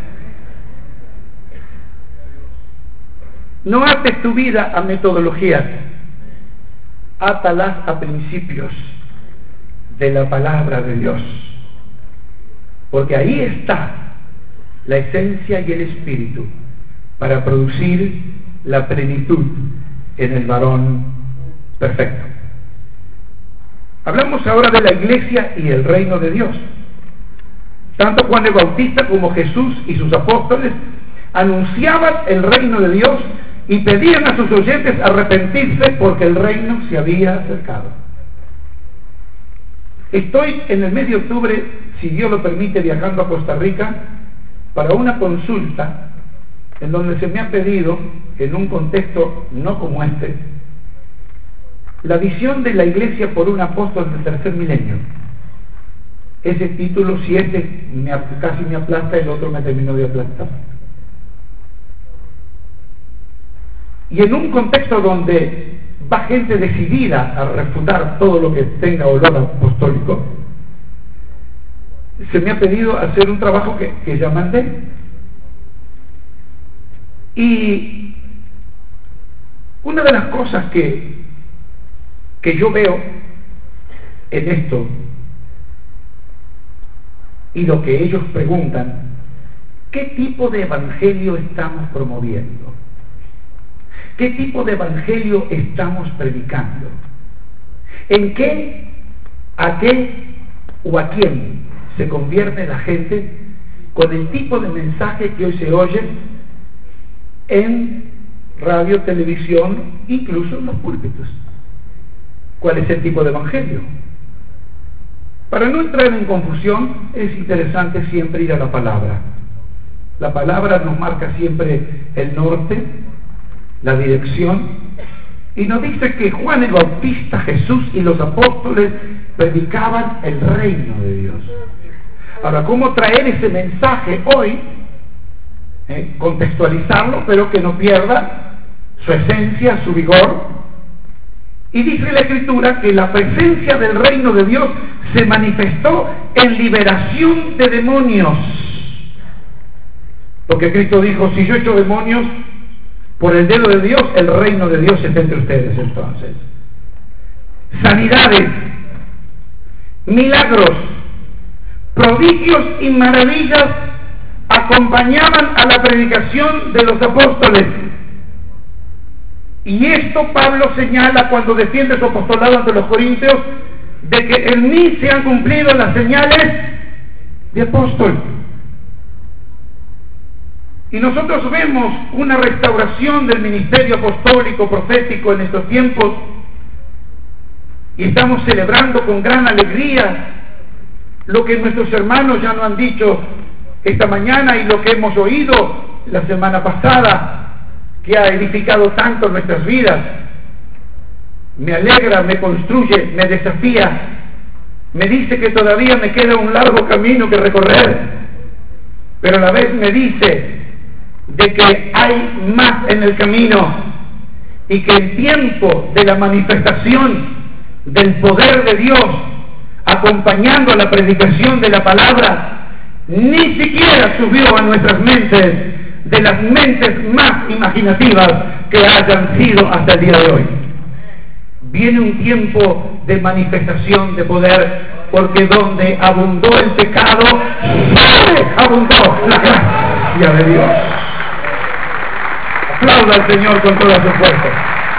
No ates tu vida a metodologías, átalas a principios de la palabra de Dios, porque ahí está la esencia y el espíritu para producir la plenitud en el varón perfecto. Hablamos ahora de la iglesia y el reino de Dios. Tanto Juan el Bautista como Jesús y sus apóstoles anunciaban el reino de Dios y pedían a sus oyentes arrepentirse porque el reino se había acercado. Estoy en el mes de octubre, si Dios lo permite, viajando a Costa Rica para una consulta en donde se me ha pedido, en un contexto no como este, la visión de la iglesia por un apóstol del tercer milenio. Ese título, si este me, casi me aplasta, el otro me terminó de aplastar. Y en un contexto donde va gente decidida a refutar todo lo que tenga olor apostólico, se me ha pedido hacer un trabajo que, que ya mandé. Y una de las cosas que, que yo veo en esto, y lo que ellos preguntan, ¿qué tipo de evangelio estamos promoviendo? ¿Qué tipo de evangelio estamos predicando? ¿En qué, a qué o a quién se convierte la gente con el tipo de mensaje que hoy se oye en radio, televisión, incluso en los púlpitos. ¿Cuál es el tipo de evangelio? Para no entrar en confusión, es interesante siempre ir a la palabra. La palabra nos marca siempre el norte, la dirección, y nos dice que Juan el Bautista, Jesús y los apóstoles predicaban el reino de Dios. Ahora, ¿cómo traer ese mensaje hoy? Eh, contextualizarlo, pero que no pierda su esencia, su vigor. Y dice la Escritura que la presencia del reino de Dios se manifestó en liberación de demonios. Porque Cristo dijo, si yo echo demonios por el dedo de Dios, el reino de Dios está entre ustedes. Entonces, sanidades, milagros, prodigios y maravillas acompañaban a la predicación de los apóstoles. Y esto Pablo señala cuando defiende su apostolado ante los corintios, de que en mí se han cumplido las señales de apóstol. Y nosotros vemos una restauración del ministerio apostólico, profético en estos tiempos, y estamos celebrando con gran alegría lo que nuestros hermanos ya nos han dicho esta mañana y lo que hemos oído la semana pasada, que ha edificado tanto nuestras vidas. Me alegra, me construye, me desafía, me dice que todavía me queda un largo camino que recorrer, pero a la vez me dice de que hay más en el camino y que el tiempo de la manifestación del poder de Dios acompañando a la predicación de la palabra ni siquiera subió a nuestras mentes, de las mentes más imaginativas que hayan sido hasta el día de hoy. Viene un tiempo de manifestación de poder, porque donde abundó el pecado, abundó la gracia de Dios. Aplauda al Señor con toda su fuerza.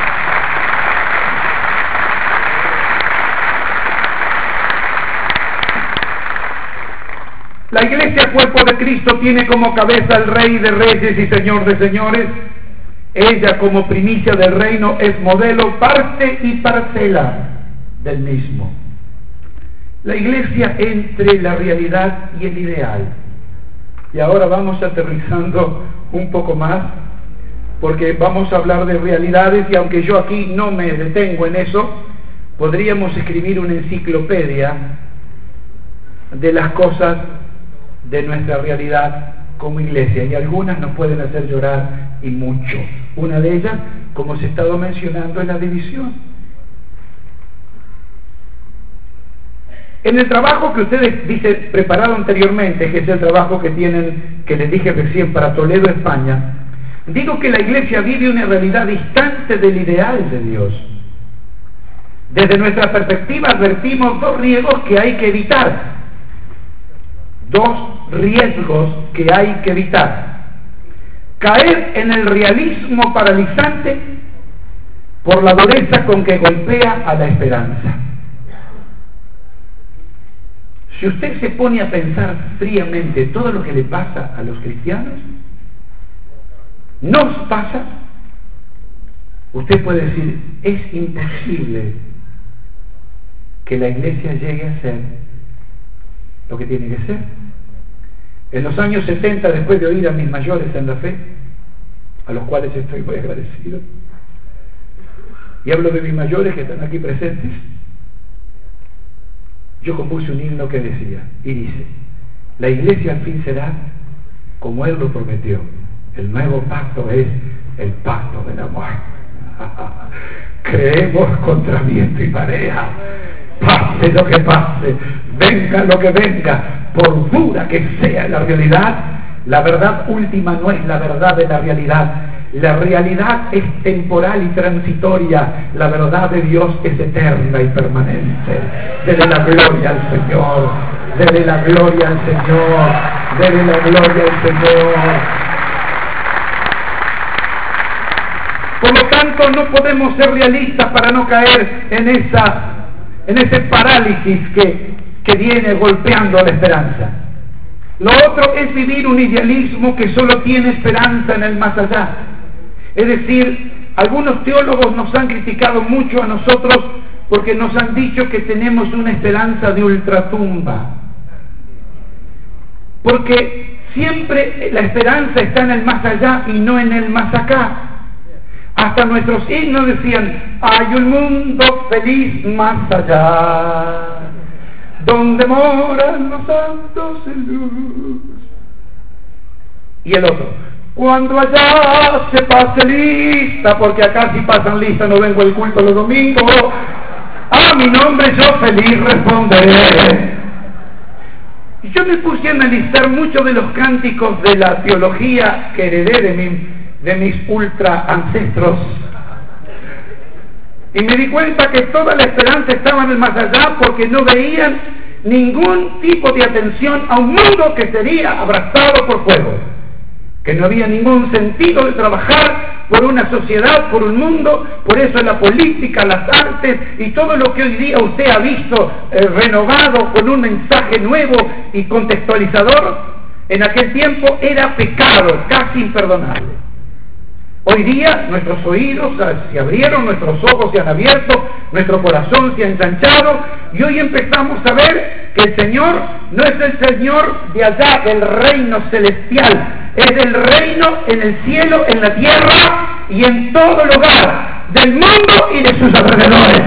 La iglesia, cuerpo de Cristo, tiene como cabeza al Rey de Reyes y Señor de Señores. Ella, como primicia del reino, es modelo, parte y parcela del mismo. La iglesia entre la realidad y el ideal. Y ahora vamos aterrizando un poco más, porque vamos a hablar de realidades, y aunque yo aquí no me detengo en eso, podríamos escribir una enciclopedia de las cosas de nuestra realidad como iglesia, y algunas nos pueden hacer llorar y mucho. Una de ellas, como se ha estado mencionando, es la división. En el trabajo que ustedes dice, preparado anteriormente, que es el trabajo que tienen, que les dije recién, para Toledo, España, digo que la iglesia vive una realidad distante del ideal de Dios. Desde nuestra perspectiva advertimos dos riesgos que hay que evitar. Dos riesgos que hay que evitar. Caer en el realismo paralizante por la dureza con que golpea a la esperanza. Si usted se pone a pensar fríamente todo lo que le pasa a los cristianos, ¿nos pasa? Usted puede decir, es imposible que la iglesia llegue a ser lo que tiene que ser. En los años setenta, después de oír a mis mayores en la fe, a los cuales estoy muy agradecido, y hablo de mis mayores que están aquí presentes, yo compuse un himno que decía, y dice, la iglesia al fin será como Él lo prometió, el nuevo pacto es el pacto del amor. Creemos contra viento y marea, pase lo que pase, venga lo que venga, por dura que sea la realidad, la verdad última no es la verdad de la realidad. La realidad es temporal y transitoria, la verdad de Dios es eterna y permanente. Dele la gloria al Señor, dele la gloria al Señor, dele la gloria al Señor. Por lo tanto, no podemos ser realistas para no caer en esa en ese parálisis que, que viene golpeando a la esperanza. Lo otro es vivir un idealismo que solo tiene esperanza en el más allá. Es decir, algunos teólogos nos han criticado mucho a nosotros porque nos han dicho que tenemos una esperanza de ultratumba. Porque siempre la esperanza está en el más allá y no en el más acá. Hasta nuestros himnos decían, hay un mundo feliz más allá, donde moran los santos en luz. Y el otro, cuando allá se pase lista, porque acá si pasan lista no vengo al culto los domingos, a mi nombre yo feliz responderé. Y yo me puse a analizar muchos de los cánticos de la teología que heredé de, mi, de mis ultra ancestros, y me di cuenta que toda la esperanza estaba en el más allá, porque no veían ningún tipo de atención a un mundo que sería abrazado por fuego, que no había ningún sentido de trabajar por una sociedad, por un mundo. Por eso la política, las artes y todo lo que hoy día usted ha visto eh, renovado con un mensaje nuevo y contextualizador, en aquel tiempo era pecado, casi imperdonable. Hoy día nuestros oídos se abrieron, nuestros ojos se han abierto, nuestro corazón se ha ensanchado, y hoy empezamos a ver que el Señor no es el Señor de allá del reino celestial, es del reino en el cielo, en la tierra y en todo lugar del mundo y de sus alrededores.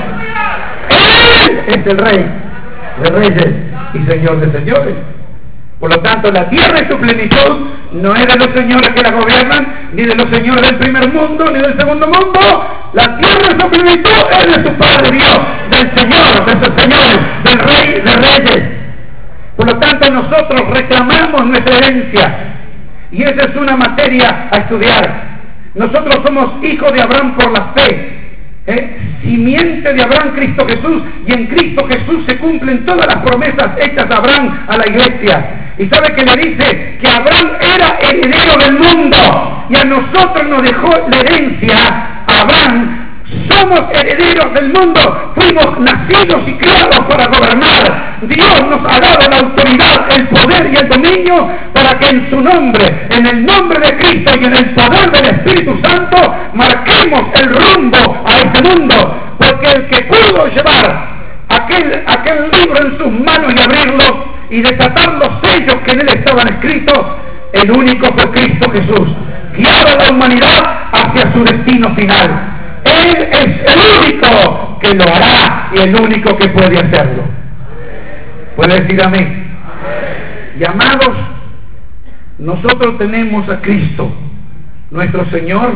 Él es el Rey de reyes y Señor de señores. Por lo tanto, la tierra y su plenitud no es de los señores que la gobiernan, ni de los señores del primer mundo, ni del segundo mundo. La tierra y su plenitud es de su Padre Dios, del Señor, de sus señores, del Rey de reyes. Por lo tanto, nosotros reclamamos nuestra herencia, y esa es una materia a estudiar. Nosotros somos hijos de Abraham por la fe, ¿eh? Simiente de Abraham, Cristo Jesús, y en Cristo Jesús se cumplen todas las promesas hechas a Abraham a la iglesia. Y sabe que le dice que Abraham era heredero del mundo, y a nosotros nos dejó la herencia. Abraham, somos herederos del mundo, fuimos nacidos y criados para gobernar. Dios nos ha dado la autoridad, el poder y el dominio para que en su nombre, en el nombre de Cristo y en el poder del Espíritu Santo, marquemos el rumbo a este mundo. Porque el que pudo llevar aquel, aquel libro en sus manos y abrirlo y desatar los sellos que en él estaban escritos, el único fue Cristo Jesús, guiar a la humanidad hacia su destino final. Él es el único que lo hará y el único que puede hacerlo. ¿Puede decir amén? Y amados, nosotros tenemos a Cristo, nuestro Señor,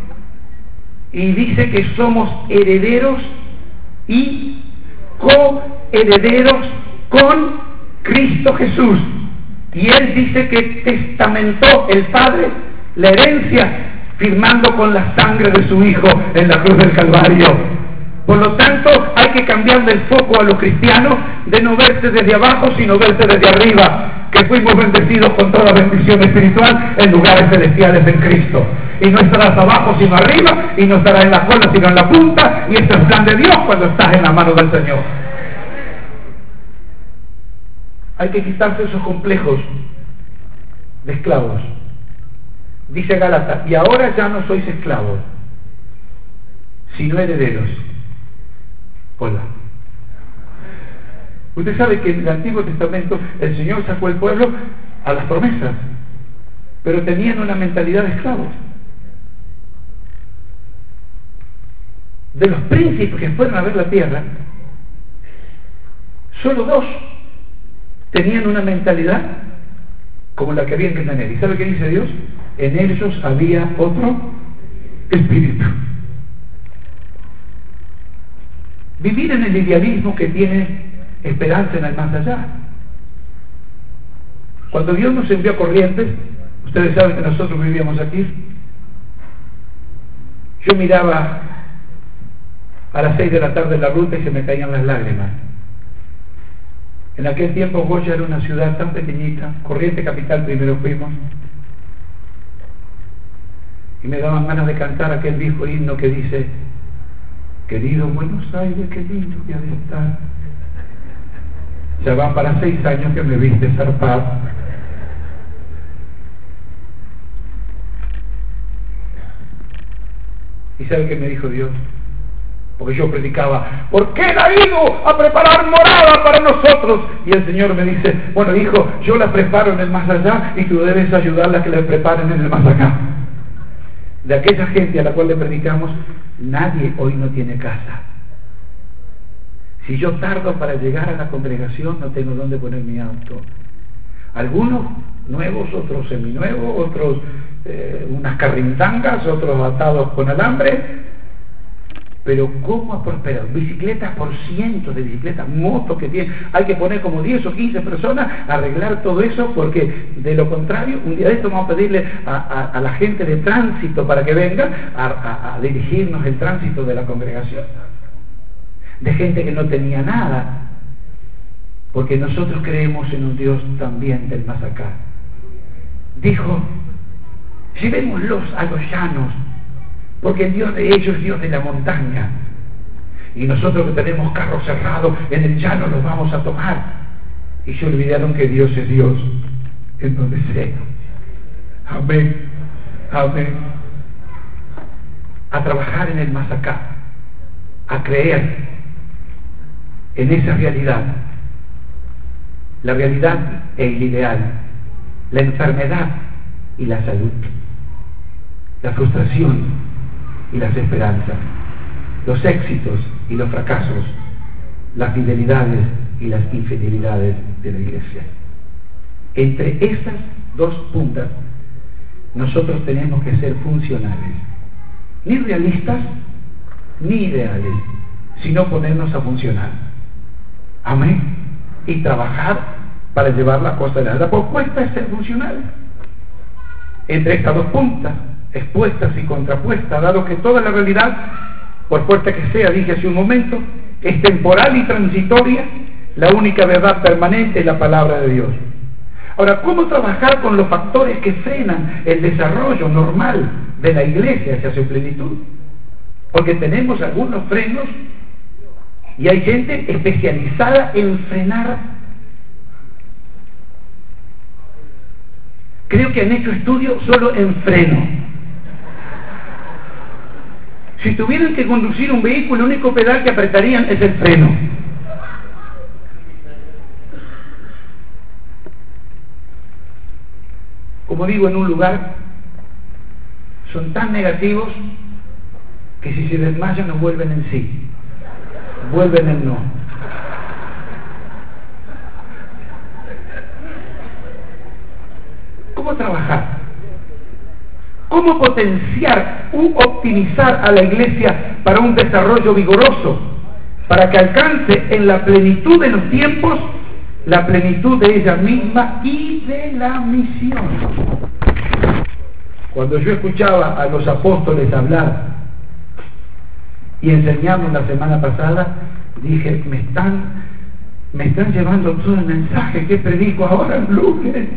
y dice que somos herederos y coherederos con Cristo Jesús. Y Él dice que testamentó el Padre la herencia, firmando con la sangre de su Hijo en la cruz del Calvario. Por lo tanto, hay que cambiarle el foco a los cristianos, de no verse desde abajo, sino verse desde arriba, que fuimos bendecidos con toda bendición espiritual en lugares celestiales en Cristo. Y no estarás abajo sino arriba, y no estarás en la cola sino en la punta, y esto es el plan de Dios cuando estás en la mano del Señor. Hay que quitarse esos complejos de esclavos. Dice Gálatas, y ahora ya no sois esclavos, sino herederos. Hola. Usted sabe que en el Antiguo Testamento el Señor sacó al pueblo a las promesas, pero tenían una mentalidad de esclavos. De los príncipes que fueron a ver la tierra, solo dos tenían una mentalidad como la que había que tener. ¿Y sabe qué dice Dios? En ellos había otro espíritu. Vivir en el idealismo que tiene esperanza en el más allá. Cuando Dios nos envió a Corrientes, ustedes saben que nosotros vivíamos aquí, yo miraba a las seis de la tarde la ruta y se me caían las lágrimas. En aquel tiempo Goya era una ciudad tan pequeñita, Corrientes capital primero fuimos, y me daban ganas de cantar aquel viejo himno que dice: querido Buenos Aires, qué lindo que ha de estar. Ya van para seis años que me viste zarpar. ¿Y sabe qué me dijo Dios? Porque yo predicaba, ¿por qué Él ha ido a preparar morada para nosotros? Y el Señor me dice, bueno hijo, yo la preparo en el más allá y tú debes ayudarla a que la preparen en el más acá. De aquella gente a la cual le predicamos, nadie hoy no tiene casa. Si yo tardo para llegar a la congregación, no tengo dónde poner mi auto. Algunos nuevos, otros seminuevos, otros eh, unas carrintangas, otros atados con alambre. Pero ¿cómo ha prosperado? Bicicletas por cientos de bicicletas, motos que tienen. Hay que poner como diez o quince personas a arreglar todo eso, porque de lo contrario, un día de esto vamos a pedirle a, a, a la gente de tránsito para que venga a, a, a dirigirnos el tránsito de la congregación. De gente que no tenía nada, porque nosotros creemos en un Dios también del más acá. Dijo, llevémoslos a los llanos, porque el Dios de ellos es Dios de la montaña, y nosotros que tenemos carros cerrados en el llano los vamos a tomar. Y se olvidaron que Dios es Dios en donde sea. Amén, amén. A trabajar en el más acá, a creer en esa realidad, la realidad e el ideal, la enfermedad y la salud, la frustración y las esperanzas, los éxitos y los fracasos, las fidelidades y las infidelidades de la iglesia. Entre estas dos puntas nosotros tenemos que ser funcionales, ni realistas ni ideales, sino ponernos a funcionar. Amén. Y trabajar para llevar la cosa adelante. La propuesta es ser funcional entre estas dos puntas, expuestas y contrapuestas, dado que toda la realidad, por fuerte que sea, dije hace un momento, es temporal y transitoria. La única verdad permanente es la palabra de Dios. Ahora, ¿cómo trabajar con los factores que frenan el desarrollo normal de la iglesia hacia su plenitud? Porque tenemos algunos frenos y hay gente especializada en frenar. Creo que han hecho estudios solo en freno. Si tuvieran que conducir un vehículo, el único pedal que apretarían es el freno. Como digo, en un lugar son tan negativos que si se desmayan no vuelven en sí, vuelven en no. ¿Cómo trabajar? ¿Cómo potenciar u optimizar a la iglesia para un desarrollo vigoroso, para que alcance en la plenitud de los tiempos la plenitud de ella misma y de la misión? Cuando yo escuchaba a los apóstoles hablar y enseñarnos la semana pasada, dije, me están, me están llevando todo el mensaje que predico ahora el lunes.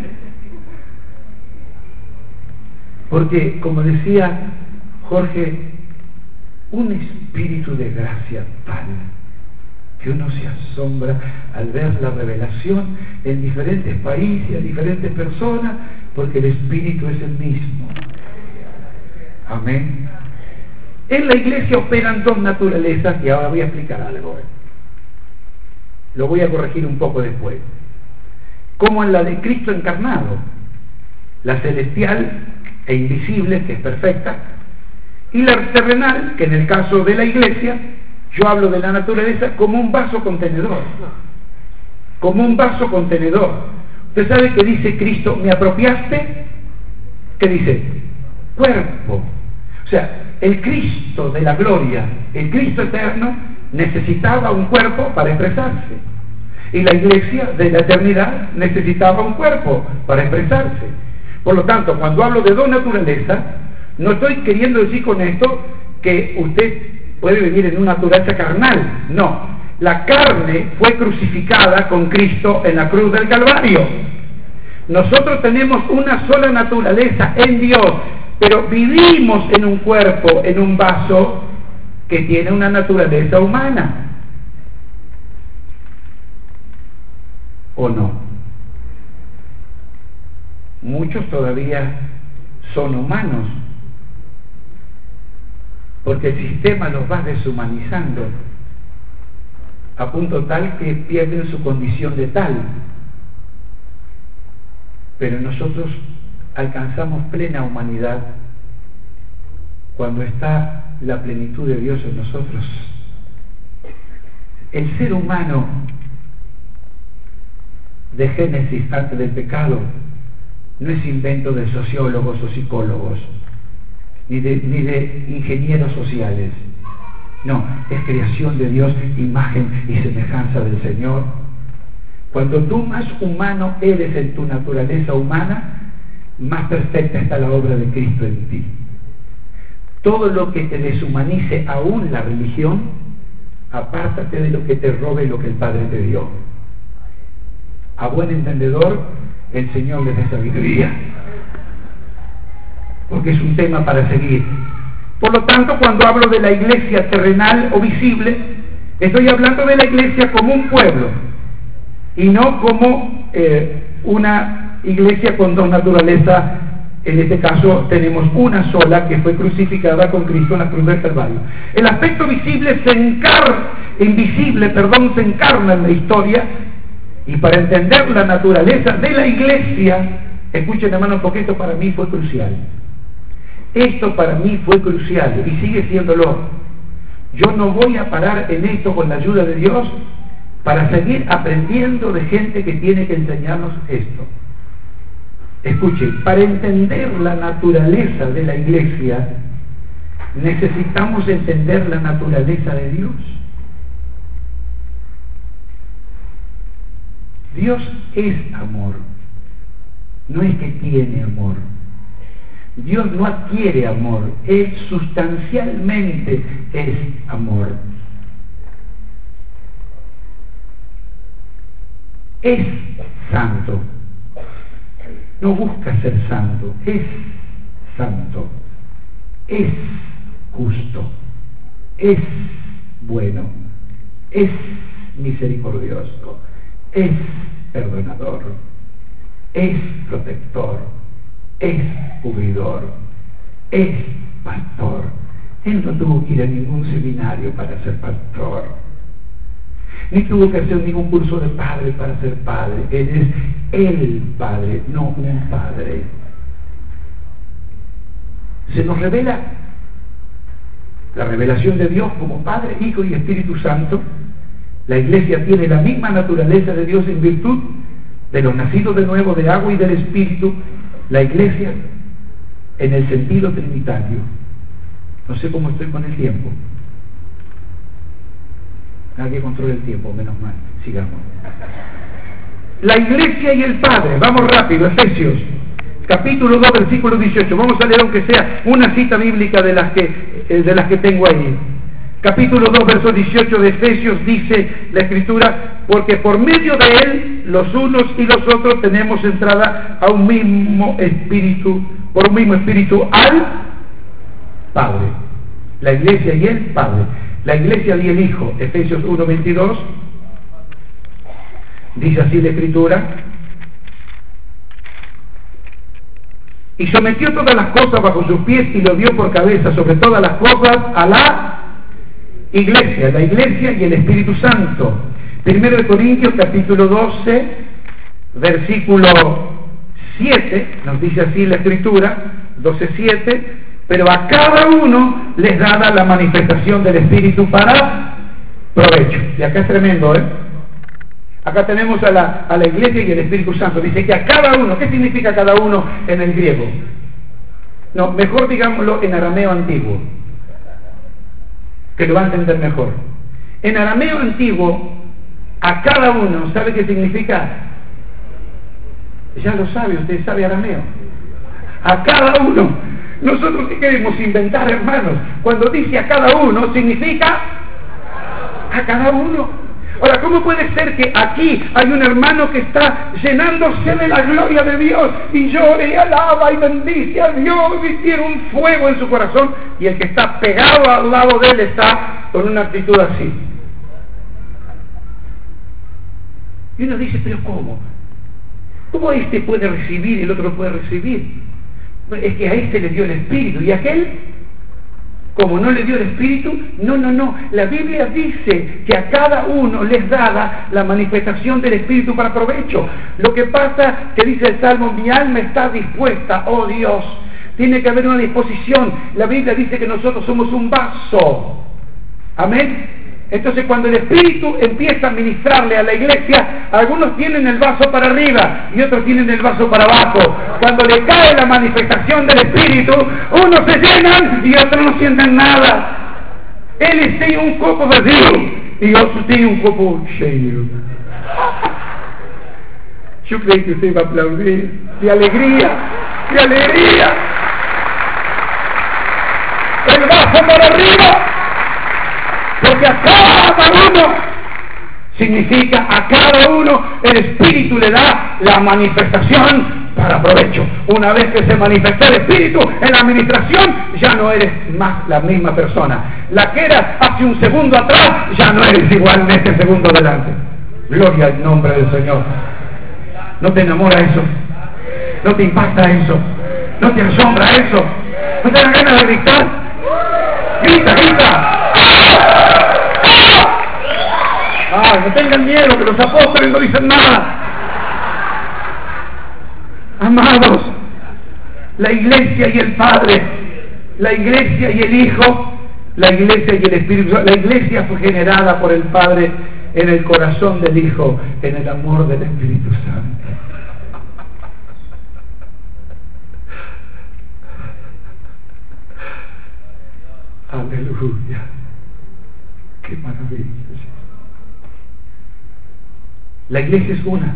Porque, como decía Jorge, un espíritu de gracia tal que uno se asombra al ver la revelación en diferentes países, a diferentes personas, porque el espíritu es el mismo. Amén. En la iglesia operan dos naturalezas y ahora voy a explicar algo. Lo voy a corregir un poco después. Como en la de Cristo encarnado, la celestial e invisible, que es perfecta, y la terrenal, que en el caso de la iglesia, yo hablo de la naturaleza como un vaso contenedor, como un vaso contenedor. Usted sabe que dice Cristo, me apropiaste, ¿qué dice? Cuerpo. O sea, el Cristo de la gloria, el Cristo eterno, necesitaba un cuerpo para expresarse, y la iglesia de la eternidad necesitaba un cuerpo para expresarse. Por lo tanto, cuando hablo de dos naturalezas, no estoy queriendo decir con esto que usted puede vivir en una naturaleza carnal. No, la carne fue crucificada con Cristo en la cruz del Calvario. Nosotros tenemos una sola naturaleza en Dios, pero vivimos en un cuerpo, en un vaso que tiene una naturaleza humana. ¿O no? Muchos todavía son humanos. porque el sistema los va deshumanizando a punto tal que pierden su condición de tal. Pero nosotros alcanzamos plena humanidad cuando está la plenitud de Dios en nosotros. El ser humano de Génesis antes del pecado no es invento de sociólogos o psicólogos, ni de, ni de ingenieros sociales. No, es creación de Dios, imagen y semejanza del Señor. Cuando tú más humano eres en tu naturaleza humana, más perfecta está la obra de Cristo en ti. Todo lo que te deshumanice, aún la religión, apártate de lo que te robe lo que el Padre te dio. A buen entendedor, el Señor les dé sabiduría, porque es un tema para seguir. Por lo tanto, cuando hablo de la iglesia terrenal o visible, estoy hablando de la iglesia como un pueblo y no como eh, una iglesia con dos naturalezas. En este caso tenemos una sola que fue crucificada con Cristo en la cruz del Calvario. El aspecto visible se encarna, invisible, perdón, se encarna en la historia, y para entender la naturaleza de la iglesia, escuchen hermano, porque esto para mí fue crucial. Esto para mí fue crucial y sigue siéndolo. Yo no voy a parar en esto con la ayuda de Dios para seguir aprendiendo de gente que tiene que enseñarnos esto. Escuchen, para entender la naturaleza de la iglesia, necesitamos entender la naturaleza de Dios. Dios es amor, no es que tiene amor. Dios no adquiere amor, Él sustancialmente es amor. Es santo, no busca ser santo, es santo, es justo, es bueno, es misericordioso, es perdonador, es protector, es cubridor, es pastor. Él no tuvo que ir a ningún seminario para ser pastor, ni tuvo que hacer ningún curso de padre para ser padre. Él es el Padre, no un padre. Se nos revela la revelación de Dios como Padre, Hijo y Espíritu Santo. La iglesia tiene la misma naturaleza de Dios en virtud de los nacidos de nuevo de agua y del Espíritu. La iglesia en el sentido trinitario. No sé cómo estoy con el tiempo. Nadie controla el tiempo, menos mal. Sigamos. La iglesia y el Padre. Vamos rápido, Efesios, capítulo dos, versículo dieciocho. Vamos a leer aunque sea una cita bíblica de las que, eh, de las que tengo ahí. Capítulo dos, verso dieciocho de Efesios, dice la Escritura: porque por medio de Él, los unos y los otros tenemos entrada a un mismo espíritu, por un mismo espíritu al Padre. La iglesia y el Padre. La iglesia y el Hijo, Efesios uno, veintidós, dice así la Escritura: y sometió todas las cosas bajo sus pies y lo dio por cabeza sobre todas las cosas a la iglesia, la iglesia y el Espíritu Santo. Primero de Corintios capítulo doce, versículo siete, nos dice así la Escritura, doce siete: pero a cada uno les dada la manifestación del Espíritu para provecho. Y acá es tremendo, ¿eh? Acá tenemos a la, a la iglesia y el Espíritu Santo. Dice que a cada uno, ¿qué significa cada uno en el griego? No, mejor digámoslo en arameo antiguo, que lo va a entender mejor. En arameo antiguo, a cada uno, ¿sabe qué significa? Ya lo sabe, usted sabe arameo. A cada uno. Nosotros sí queremos inventar, hermanos. Cuando dice a cada uno, significa a cada uno. Ahora, ¿cómo puede ser que aquí hay un hermano que está llenándose de la gloria de Dios y llora y alaba y bendice a Dios y tiene un fuego en su corazón, y el que está pegado al lado de él está con una actitud así? Y uno dice, ¿pero cómo? ¿Cómo este puede recibir y el otro puede recibir? Es que a este le dio el Espíritu y a aquel como no le dio el Espíritu. No, no, no. La Biblia dice que a cada uno les dada la manifestación del Espíritu para provecho. Lo que pasa, que dice el Salmo, mi alma está dispuesta, oh Dios. Tiene que haber una disposición. La Biblia dice que nosotros somos un vaso. Amén. Entonces cuando el Espíritu empieza a ministrarle a la iglesia, algunos tienen el vaso para arriba y otros tienen el vaso para abajo. Cuando le cae la manifestación del Espíritu, unos se llenan y otros no sienten nada. Eles têm um copo vazio e outros têm um copo cheio. Yo creí que usted iba a aplaudir. ¡Qué alegría! ¡Qué alegría! El vaso para arriba. Porque a cada uno, significa a cada uno, el Espíritu le da la manifestación para provecho. Una vez que se manifestó el Espíritu en la administración, ya no eres más la misma persona. La que eras hace un segundo atrás, ya no eres igual en este segundo adelante. Gloria al nombre del Señor. ¿No te enamora eso? ¿No te impacta eso? ¿No te asombra eso? ¿No te dan ganas de gritar? ¡Grita, grita! ¡Ah! No tengan miedo, que los apóstoles no dicen nada. Amados, la iglesia y el Padre, la iglesia y el Hijo, la iglesia y el Espíritu. La iglesia fue generada por el Padre en el corazón del Hijo, en el amor del Espíritu Santo. Aleluya. Qué maravilla. La iglesia es una,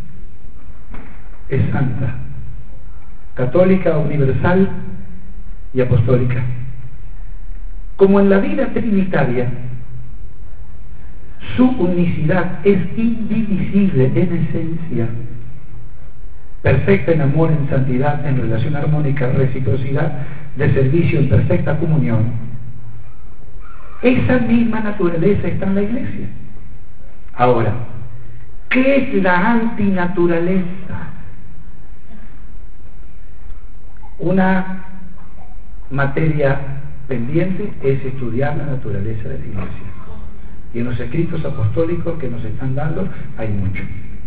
es santa, católica, universal y apostólica. Como en la vida trinitaria, su unicidad es indivisible en esencia, perfecta en amor, en santidad, en relación armónica, reciprocidad, de servicio, en perfecta comunión. Esa misma naturaleza está en la iglesia. Ahora, ¿qué es la antinaturaleza? Una materia pendiente es estudiar la naturaleza de la iglesia. Y en los escritos apostólicos que nos están dando hay mucho.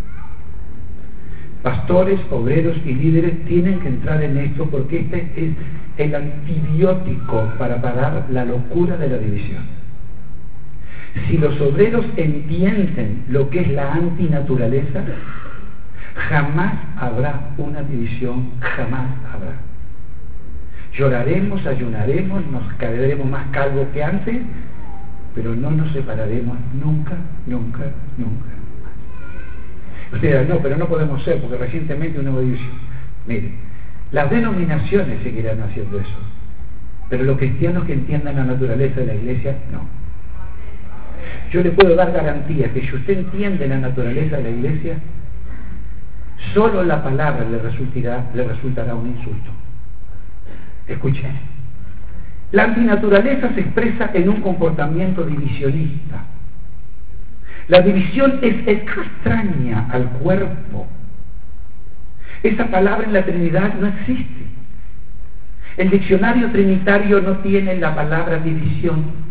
Pastores, obreros y líderes tienen que entrar en esto, porque este es el antibiótico para parar la locura de la división. Si los obreros entienden lo que es la antinaturaleza, jamás habrá una división, jamás habrá. Lloraremos, ayunaremos, nos caeremos más calvos que antes, pero no nos separaremos nunca, nunca, nunca. Ustedes dirán, no, pero no podemos ser, porque recientemente una división. Miren, las denominaciones seguirán haciendo eso, pero los cristianos que entiendan la naturaleza de la iglesia, no. Yo le puedo dar garantía que si usted entiende la naturaleza de la iglesia, solo la palabra le resultará, le resultará un insulto. Escuchen. La antinaturaleza se expresa en un comportamiento divisionista. La división es extraña al cuerpo. Esa palabra en la Trinidad no existe. El diccionario trinitario no tiene la palabra división.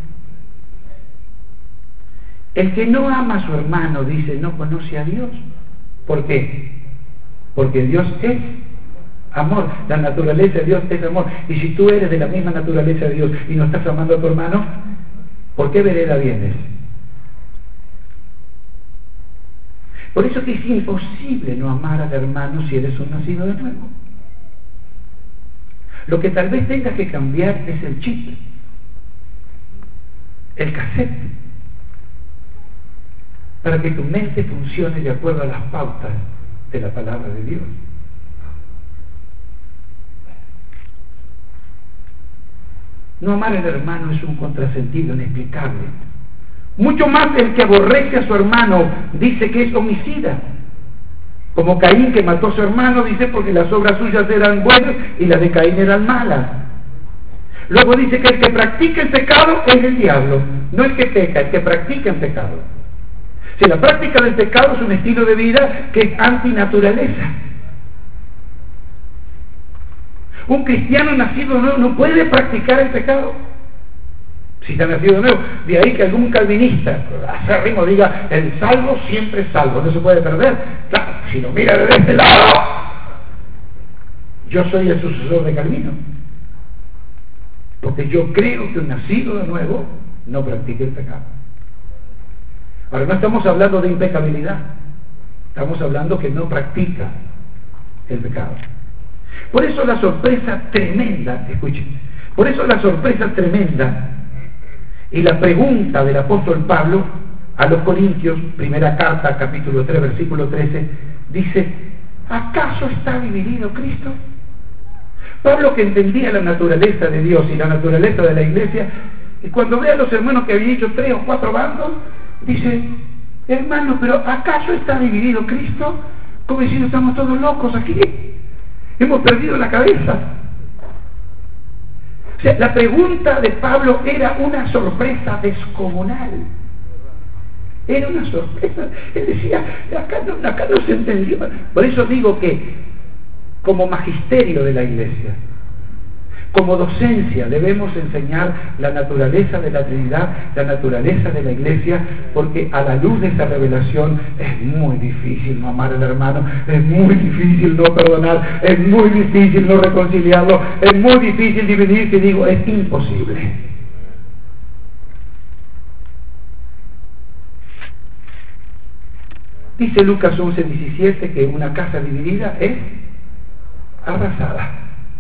El que no ama a su hermano, dice, no conoce a Dios. ¿Por qué? Porque Dios es amor. La naturaleza de Dios es amor. Y si tú eres de la misma naturaleza de Dios y no estás amando a tu hermano, ¿por qué vereda vienes? Por eso que es imposible no amar al hermano si eres un nacido de nuevo. Lo que tal vez tengas que cambiar es el chip, el cassette, para que tu mente funcione de acuerdo a las pautas de la palabra de Dios. No amar al hermano es un contrasentido inexplicable. Mucho más el que aborrece a su hermano dice que es homicida. Como Caín, que mató a su hermano, dice, porque las obras suyas eran buenas y las de Caín eran malas. Luego dice que el que practica el pecado es el diablo, no el que peca, el que practica el pecado. Si la práctica del pecado es un estilo de vida que es antinaturaleza. Un cristiano nacido no, no puede practicar el pecado. si está nacido de nuevo. De ahí que algún calvinista acérrimo diga, el salvo siempre es salvo, no se puede perder. Claro, si lo mira de este lado, yo soy el sucesor de Calvino, porque yo creo que un nacido de nuevo no practica el pecado. Ahora, no estamos hablando de impecabilidad, estamos hablando que no practica el pecado. Por eso la sorpresa tremenda, escuchen, por eso la sorpresa tremenda y la pregunta del apóstol Pablo a los Corintios, primera carta, capítulo tres, versículo trece, dice, ¿acaso está dividido Cristo? Pablo, que entendía la naturaleza de Dios y la naturaleza de la iglesia, y cuando ve a los hermanos que habían hecho tres o cuatro bandos, dice, hermano, pero ¿acaso está dividido Cristo? Como diciendo, estamos todos locos aquí, hemos perdido la cabeza. O sea, la pregunta de Pablo era una sorpresa descomunal. Era una sorpresa. Él decía, acá no, acá no se entendió. Por eso digo que, como magisterio de la iglesia, como docencia, debemos enseñar la naturaleza de la Trinidad, la naturaleza de la iglesia, porque a la luz de esa revelación es muy difícil no amar al hermano, es muy difícil no perdonar, es muy difícil no reconciliarlo, es muy difícil dividir, que digo, es imposible. Dice Lucas once diecisiete que una casa dividida es arrasada.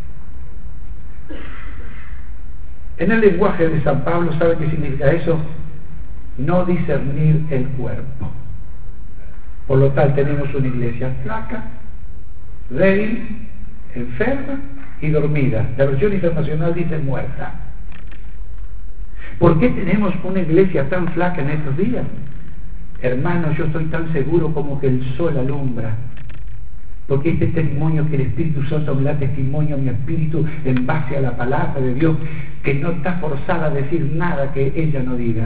En el lenguaje de San Pablo, ¿sabe qué significa eso? No discernir el cuerpo. Por lo tal, tenemos una iglesia flaca, débil, enferma y dormida. La versión internacional dice muerta. ¿Por qué tenemos una iglesia tan flaca en estos días? Hermanos, yo estoy tan seguro como que el sol alumbra. Porque este testimonio que el Espíritu Santo me da testimonio a mi espíritu en base a la palabra de Dios, que no está forzada a decir nada que ella no diga.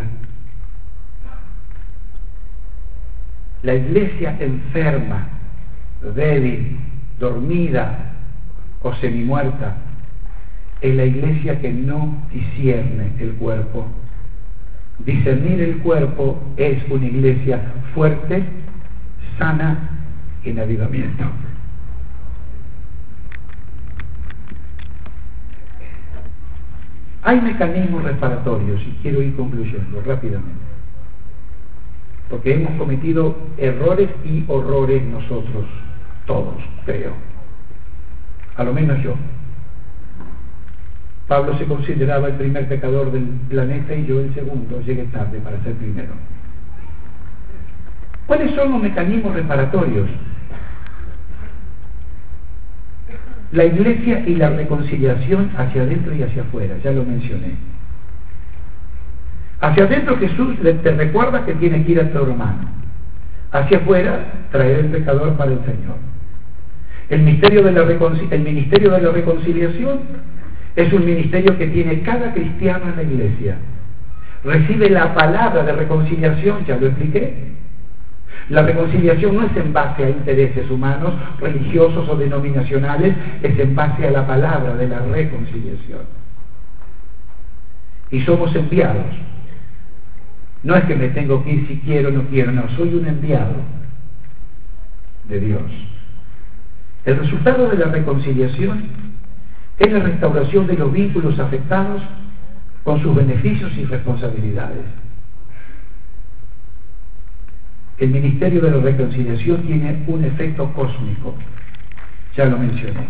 La iglesia enferma, débil, dormida o semimuerta es la iglesia que no discierne el cuerpo. Discernir el cuerpo es una iglesia fuerte, sana, en avivamiento. Hay mecanismos reparatorios, y quiero ir concluyendo rápidamente, porque hemos cometido errores y horrores nosotros, todos, creo, a lo menos yo. Pablo se consideraba el primer pecador del planeta y yo el segundo, llegué tarde para ser primero. ¿Cuáles son los mecanismos reparatorios? La iglesia y la reconciliación hacia adentro y hacia afuera, ya lo mencioné. Hacia adentro Jesús te recuerda que tiene que ir a tu hermano. Hacia afuera, traer el pecador para el Señor. El ministerio de la reconcil- el ministerio de la reconciliación es un ministerio que tiene cada cristiano en la iglesia. Recibe la palabra de reconciliación, ya lo expliqué. La reconciliación no es en base a intereses humanos, religiosos o denominacionales, es en base a la palabra de la reconciliación. Y somos enviados. No es que me tengo que ir si quiero o no quiero, no, soy un enviado de Dios. El resultado de la reconciliación es la restauración de los vínculos afectados con sus beneficios y responsabilidades. El ministerio de la reconciliación tiene un efecto cósmico, ya lo mencioné.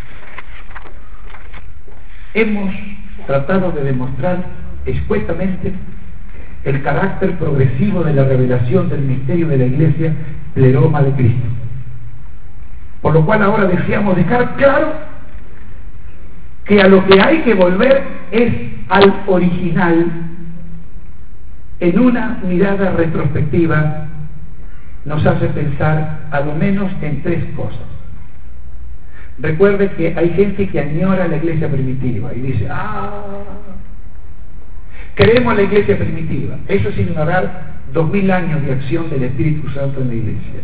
Hemos tratado de demostrar expuestamente el carácter progresivo de la revelación del misterio de la Iglesia pleroma de Cristo. Por lo cual ahora deseamos dejar claro que a lo que hay que volver es al original en una mirada retrospectiva. Nos hace pensar a lo menos en tres cosas. Recuerde que hay gente que añora la iglesia primitiva y dice, ah, queremos la iglesia primitiva. Eso es ignorar dos mil años de acción del Espíritu Santo en la iglesia.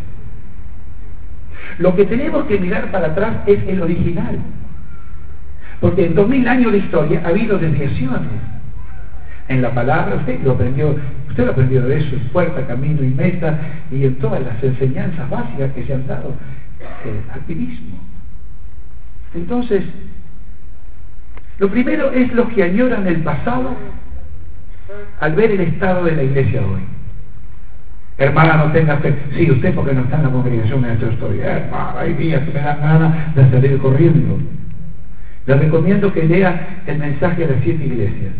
Lo que tenemos que mirar para atrás es el original. Porque en dos mil años de historia ha habido desviaciones. en la palabra, usted lo aprendió, usted lo aprendió de eso, en Puerta, Camino y Meta, y en todas las enseñanzas básicas que se han dado, el activismo. Entonces, lo primero es los que añoran el pasado al ver el estado de la iglesia hoy. Hermana, no tenga fe. Sí, usted porque no está en la congregación de nuestra historia. Hermana, hay días que me dan ganas de salir corriendo. Le recomiendo que lea el mensaje de las siete iglesias.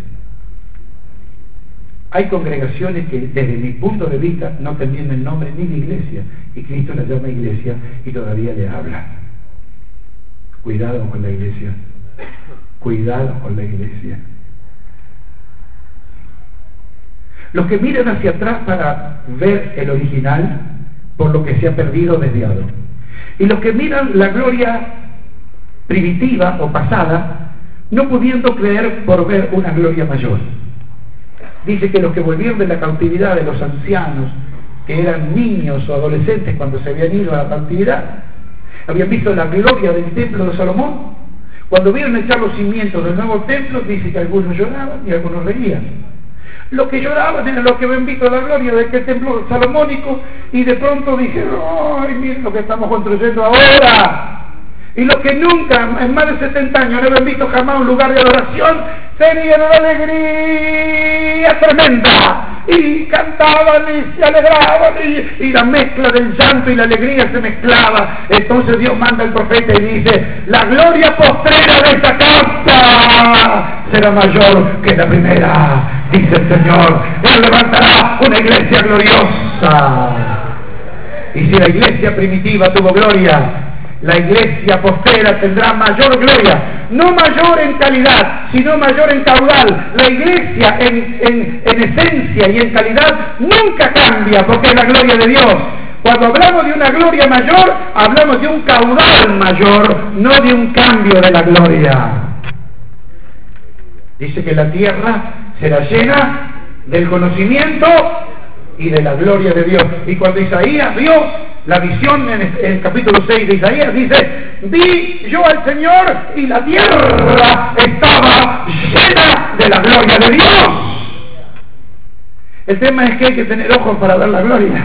Hay congregaciones que desde mi punto de vista no tenían el nombre ni de iglesia, y Cristo la llama iglesia y todavía le habla. Cuidado con la iglesia. Cuidado con la iglesia. Los que miran hacia atrás para ver el original, por lo que se ha perdido o desviado. Y los que miran la gloria primitiva o pasada, no pudiendo creer por ver una gloria mayor. Dice que los que volvieron de la cautividad, de los ancianos, que eran niños o adolescentes cuando se habían ido a la cautividad, habían visto la gloria del templo de Salomón. Cuando vieron echar los cimientos del nuevo templo, dice que algunos lloraban y algunos reían. Los que lloraban eran los que habían visto la gloria de aquel templo salomónico, y de pronto dijeron, ¡ay, miren lo que estamos construyendo ahora! Y los que nunca, en más de setenta años, no habían visto jamás un lugar de adoración, tenían una alegría tremenda, y cantaban y se alegraban, y, y la mezcla del llanto y la alegría se mezclaba. Entonces Dios manda al profeta y dice, la gloria postrera de esta casa será mayor que la primera, dice el Señor. Él levantará una iglesia gloriosa. Y si la iglesia primitiva tuvo gloria, la iglesia postrera tendrá mayor gloria, no mayor en calidad, sino mayor en caudal. La iglesia en, en, en esencia y en calidad nunca cambia, porque es la gloria de Dios. Cuando hablamos de una gloria mayor, hablamos de un caudal mayor, no de un cambio de la gloria. Dice que la tierra será llena del conocimiento y de la gloria de Dios. Y cuando Isaías vio la visión en el capítulo seis de Isaías, dice, vi yo al Señor y la tierra estaba llena de la gloria de Dios. El tema es que hay que tener ojos para ver la gloria.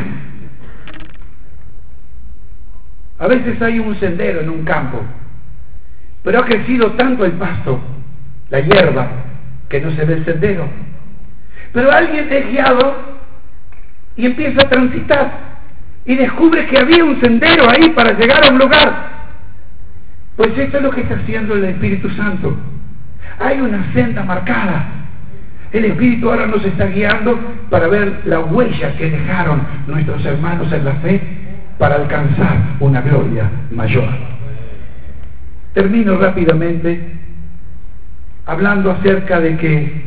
A veces hay un sendero en un campo, pero ha crecido tanto el pasto, la hierba, que no se ve el sendero. Pero alguien es guiado y empieza a transitar y descubre que había un sendero ahí para llegar a un lugar. Pues esto es lo que está haciendo el Espíritu Santo. Hay una senda marcada. El Espíritu ahora nos está guiando para ver la huella que dejaron nuestros hermanos en la fe para alcanzar una gloria mayor. Termino rápidamente hablando acerca de que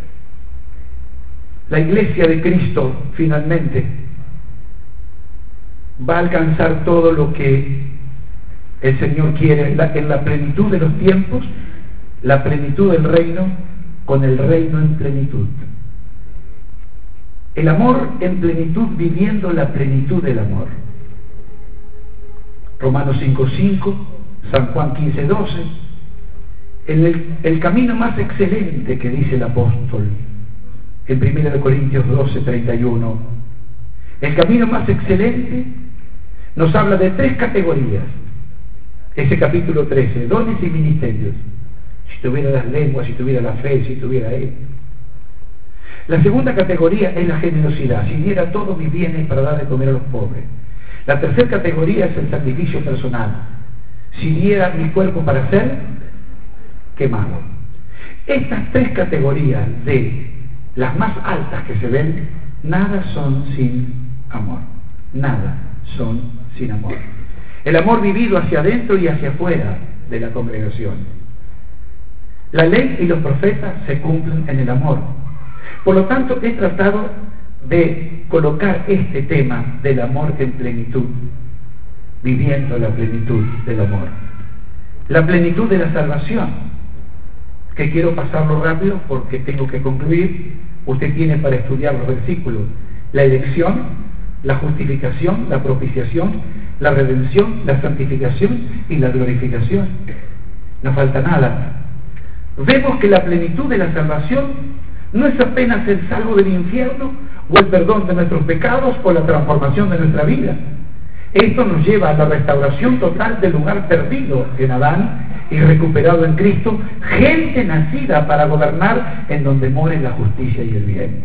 la iglesia de Cristo finalmente va a alcanzar todo lo que el Señor quiere en la, en la plenitud de los tiempos, la plenitud del reino, con el reino en plenitud. El amor en plenitud, viviendo la plenitud del amor. Romanos cinco cinco, San Juan quince doce, el, el camino más excelente que dice el apóstol en primera de Corintios doce treinta y uno. El camino más excelente nos habla de tres categorías. Ese capítulo trece, dones y ministerios. Si tuviera las lenguas, si tuviera la fe, si tuviera él. La segunda categoría es la generosidad. Si diera todos mis bienes para dar de comer a los pobres. La tercera categoría es el sacrificio personal. Si diera mi cuerpo para ser quemado. Estas tres categorías, de las más altas que se ven, nada son sin amor. Nada son sin amor. El amor vivido hacia adentro y hacia afuera de la congregación. La ley y los profetas se cumplen en el amor. Por lo tanto, he tratado de colocar este tema del amor en plenitud, viviendo la plenitud del amor. La plenitud de la salvación, que quiero pasarlo rápido porque tengo que concluir. Usted tiene para estudiar los versículos: la elección, la justificación, la propiciación, la redención, la santificación y la glorificación. No falta nada. Vemos que la plenitud de la salvación no es apenas el salvo del infierno o el perdón de nuestros pecados o la transformación de nuestra vida. Esto nos lleva a la restauración total del lugar perdido en Adán y recuperado en Cristo, gente nacida para gobernar en donde more la justicia y el bien.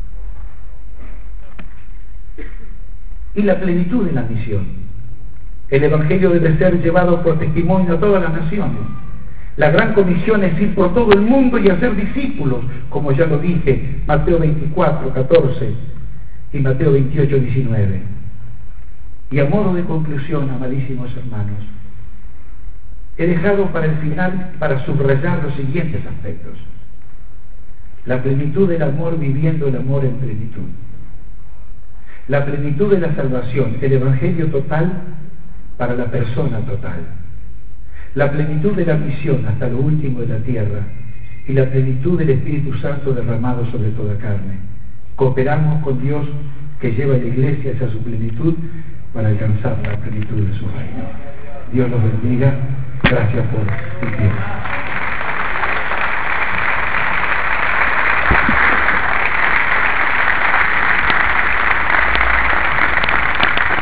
Y la plenitud de la misión. El Evangelio debe ser llevado por testimonio a todas las naciones. La gran comisión es ir por todo el mundo y hacer discípulos, como ya lo dije, Mateo veinticuatro, catorce y Mateo veintiocho, diecinueve. Y a modo de conclusión, amadísimos hermanos, he dejado para el final, para subrayar los siguientes aspectos. La plenitud del amor viviendo el amor en plenitud. La plenitud de la salvación, el Evangelio total para la persona total. La plenitud de la misión hasta lo último de la tierra y la plenitud del Espíritu Santo derramado sobre toda carne. Cooperamos con Dios que lleva a la iglesia hacia su plenitud para alcanzar la plenitud de su reino. Dios los bendiga. Gracias por su tiempo.